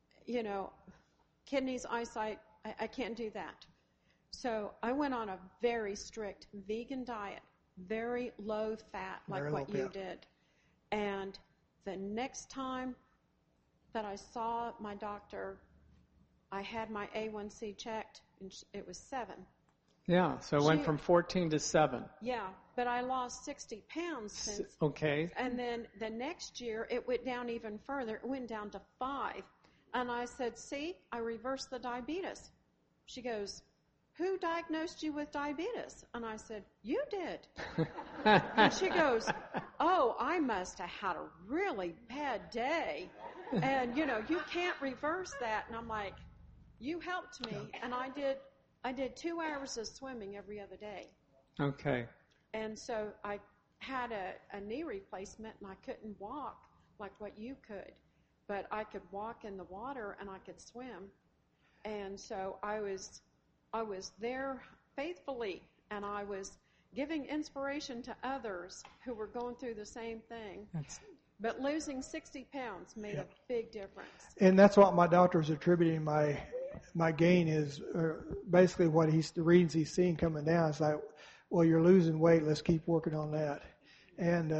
Speaker 3: kidneys, eyesight. I can't do that. So I went on a very strict vegan diet, very low fat, like
Speaker 2: Very
Speaker 3: what
Speaker 2: low
Speaker 3: you
Speaker 2: fat.
Speaker 3: did. And the next time that I saw my doctor, I had my A1C checked, and it was 7.
Speaker 1: Yeah, so it went from 14 to 7.
Speaker 3: Yeah, but I lost 60 pounds since.
Speaker 1: Okay.
Speaker 3: And then the next year, it went down even further. It went down to 5. And I said, see, I reversed the diabetes. She goes, who diagnosed you with diabetes? And I said, you did. And she goes, oh, I must have had a really bad day. And, you can't reverse that. And I'm like, you helped me. And I did 2 hours of swimming every other day.
Speaker 1: Okay.
Speaker 3: And so I had a knee replacement, and I couldn't walk like what you could. But I could walk in the water, and I could swim. And so I was there faithfully, and I was giving inspiration to others who were going through the same thing. But losing 60 pounds made a big difference.
Speaker 2: And that's what my doctor's attributing my gain is basically the readings he's seeing coming down. It's like, well, you're losing weight. Let's keep working on that. And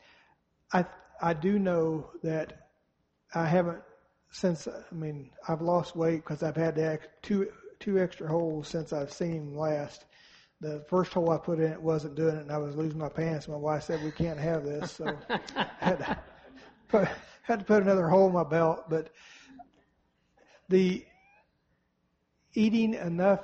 Speaker 2: I do know that I haven't I've lost weight because I've had two extra holes since I've seen him last. The first hole I put in, it wasn't doing it, and I was losing my pants. My wife said, we can't have this, so I had to put another hole in my belt. But the eating enough,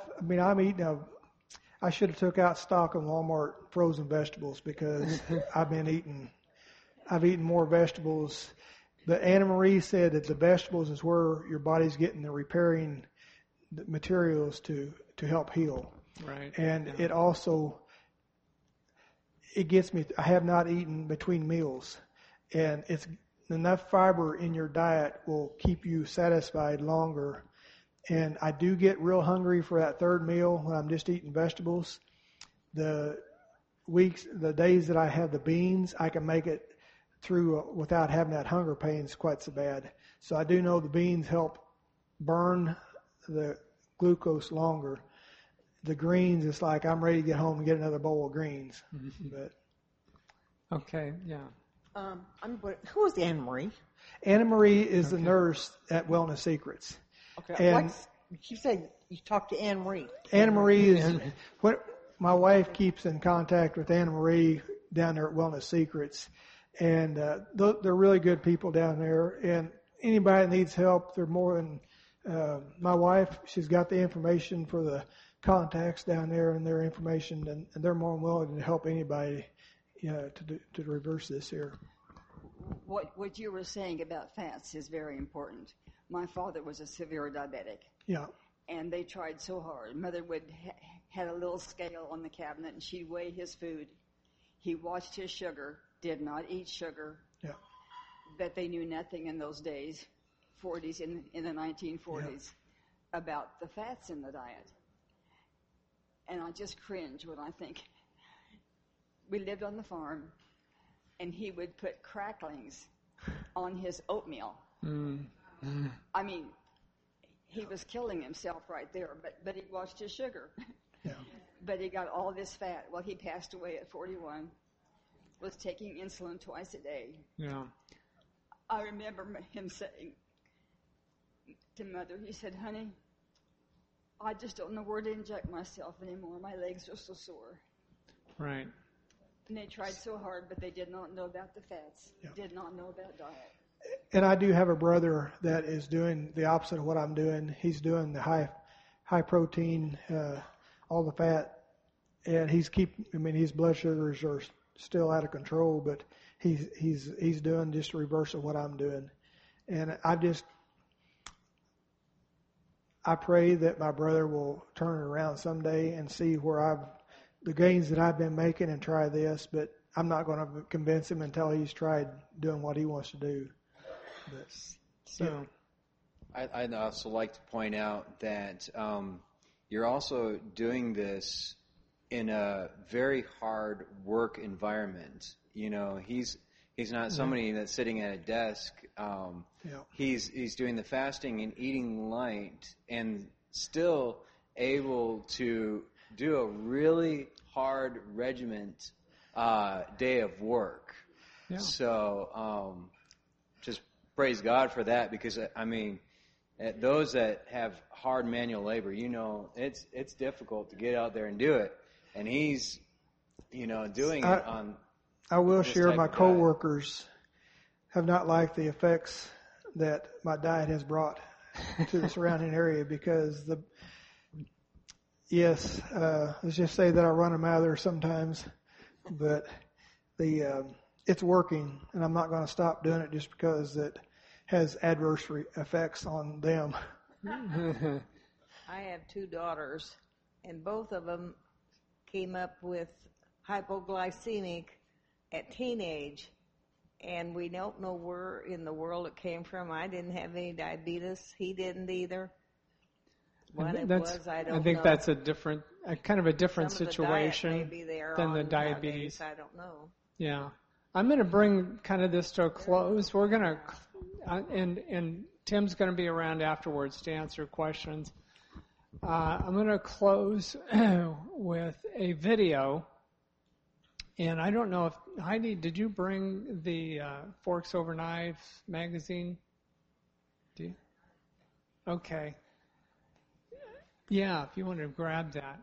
Speaker 2: I should have took out stock of Walmart frozen vegetables because I've eaten more vegetables. But Anna Marie said that the vegetables is where your body's getting the repairing materials to help heal.
Speaker 1: Right.
Speaker 2: And it also, it gets me, I have not eaten between meals. And it's enough fiber in your diet will keep you satisfied longer. And I do get real hungry for that third meal when I'm just eating vegetables. The days that I have the beans, I can make it through without having that hunger pains quite so bad. So I do know the beans help burn the glucose longer. The greens, it's like I'm ready to get home and get another bowl of greens. But
Speaker 1: Okay, yeah.
Speaker 7: Who is Anne Marie?
Speaker 2: Anna Marie is the nurse at Wellness Secrets.
Speaker 7: Okay.
Speaker 2: And
Speaker 7: You said you talked to Anne Marie.
Speaker 2: Anna Marie is what my wife keeps in contact with Anna Marie down there at Wellness Secrets, and they're really good people down there. And anybody that needs help, they're more than my wife. She's got the information for the contacts down there and their information, and they're more than willing to help anybody, to reverse this here.
Speaker 8: What you were saying about fats is very important. My father was a severe diabetic.
Speaker 2: Yeah.
Speaker 8: And they tried so hard. Mother would had a little scale on the cabinet, and she'd weigh his food. He watched his sugar, did not eat sugar.
Speaker 2: Yeah.
Speaker 8: But they knew nothing in those days, 40s, in the 1940s, about the fats in the diet. And I just cringe when I think, we lived on the farm, and he would put cracklings on his oatmeal. I mean, he was killing himself right there, but he watched his sugar.
Speaker 2: Yeah.
Speaker 8: But he got all this fat. Well, he passed away at 41, was taking insulin twice a day.
Speaker 1: Yeah.
Speaker 8: I remember him saying to Mother, he said, honey, I just don't know where to inject myself anymore. My legs are so sore.
Speaker 1: Right.
Speaker 8: And they tried so hard, but they did not know about the fats, did not know about diet.
Speaker 2: And I do have a brother that is doing the opposite of what I'm doing. He's doing the high protein, all the fat, and his blood sugars are still out of control, but he's doing just the reverse of what I'm doing. And I pray that my brother will turn it around someday and see where the gains that I've been making and try this, but I'm not going to convince him until he's tried doing what he wants to do.
Speaker 1: So,
Speaker 9: I'd also like to point out that you're also doing this in a very hard work environment. You know, he's not somebody that's sitting at a desk. He's doing the fasting and eating light, and still able to do a really hard regiment day of work. Yeah. So just praise God for that, because I mean, those that have hard manual labor, it's difficult to get out there and do it, and he's doing it on.
Speaker 2: I will share my coworkers have not liked the effects that my diet has brought to the surrounding area, because let's just say that I run them out of there sometimes, but it's working, and I'm not going to stop doing it just because it has adverse effects on them.
Speaker 10: I have two daughters, and both of them came up with hypoglycemic at teenage, and we don't know where in the world it came from. I didn't have any diabetes. He didn't either. What it was, I don't know.
Speaker 1: I think that's kind of a different
Speaker 10: Some of the
Speaker 1: situation
Speaker 10: diet maybe they are
Speaker 1: than the
Speaker 10: on
Speaker 1: diabetes.
Speaker 10: nowadays, I don't know.
Speaker 1: Yeah. I'm going to bring kind of this to a close. We're going to, and Tim's going to be around afterwards to answer questions. I'm going to close with a video. And I don't know if, Heidi, did you bring the Forks Over Knives magazine? Do you? Okay. Yeah, if you want to grab that.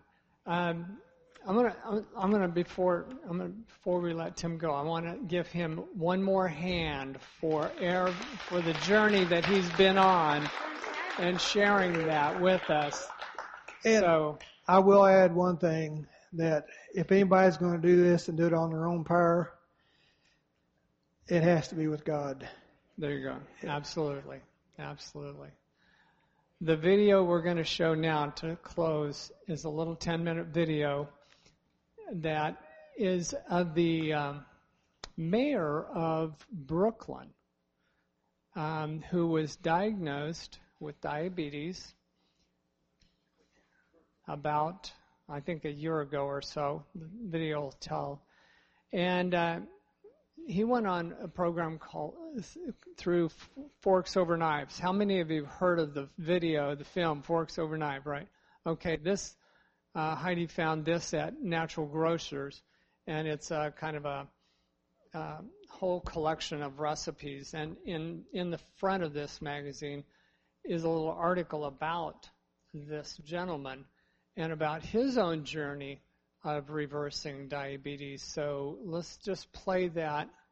Speaker 1: Before we let Tim go, I want to give him one more hand for the journey that he's been on and sharing that with us.
Speaker 2: And so I will add one thing, that if anybody's going to do this and do it on their own power, it has to be with God.
Speaker 1: There you go. Absolutely. Absolutely. The video we're going to show now to close is a little 10-minute video that is of the mayor of Brooklyn. who was diagnosed with diabetes about, I think, a year ago or so. The video will tell. And he went on a program called through Forks Over Knives. How many of you have heard of the video, the film Forks Over Knives, right? Okay, this Heidi found this at Natural Grocers, and it's a kind of a whole collection of recipes. And in the front of this magazine is a little article about this gentleman and about his own journey of reversing diabetes. So let's just play that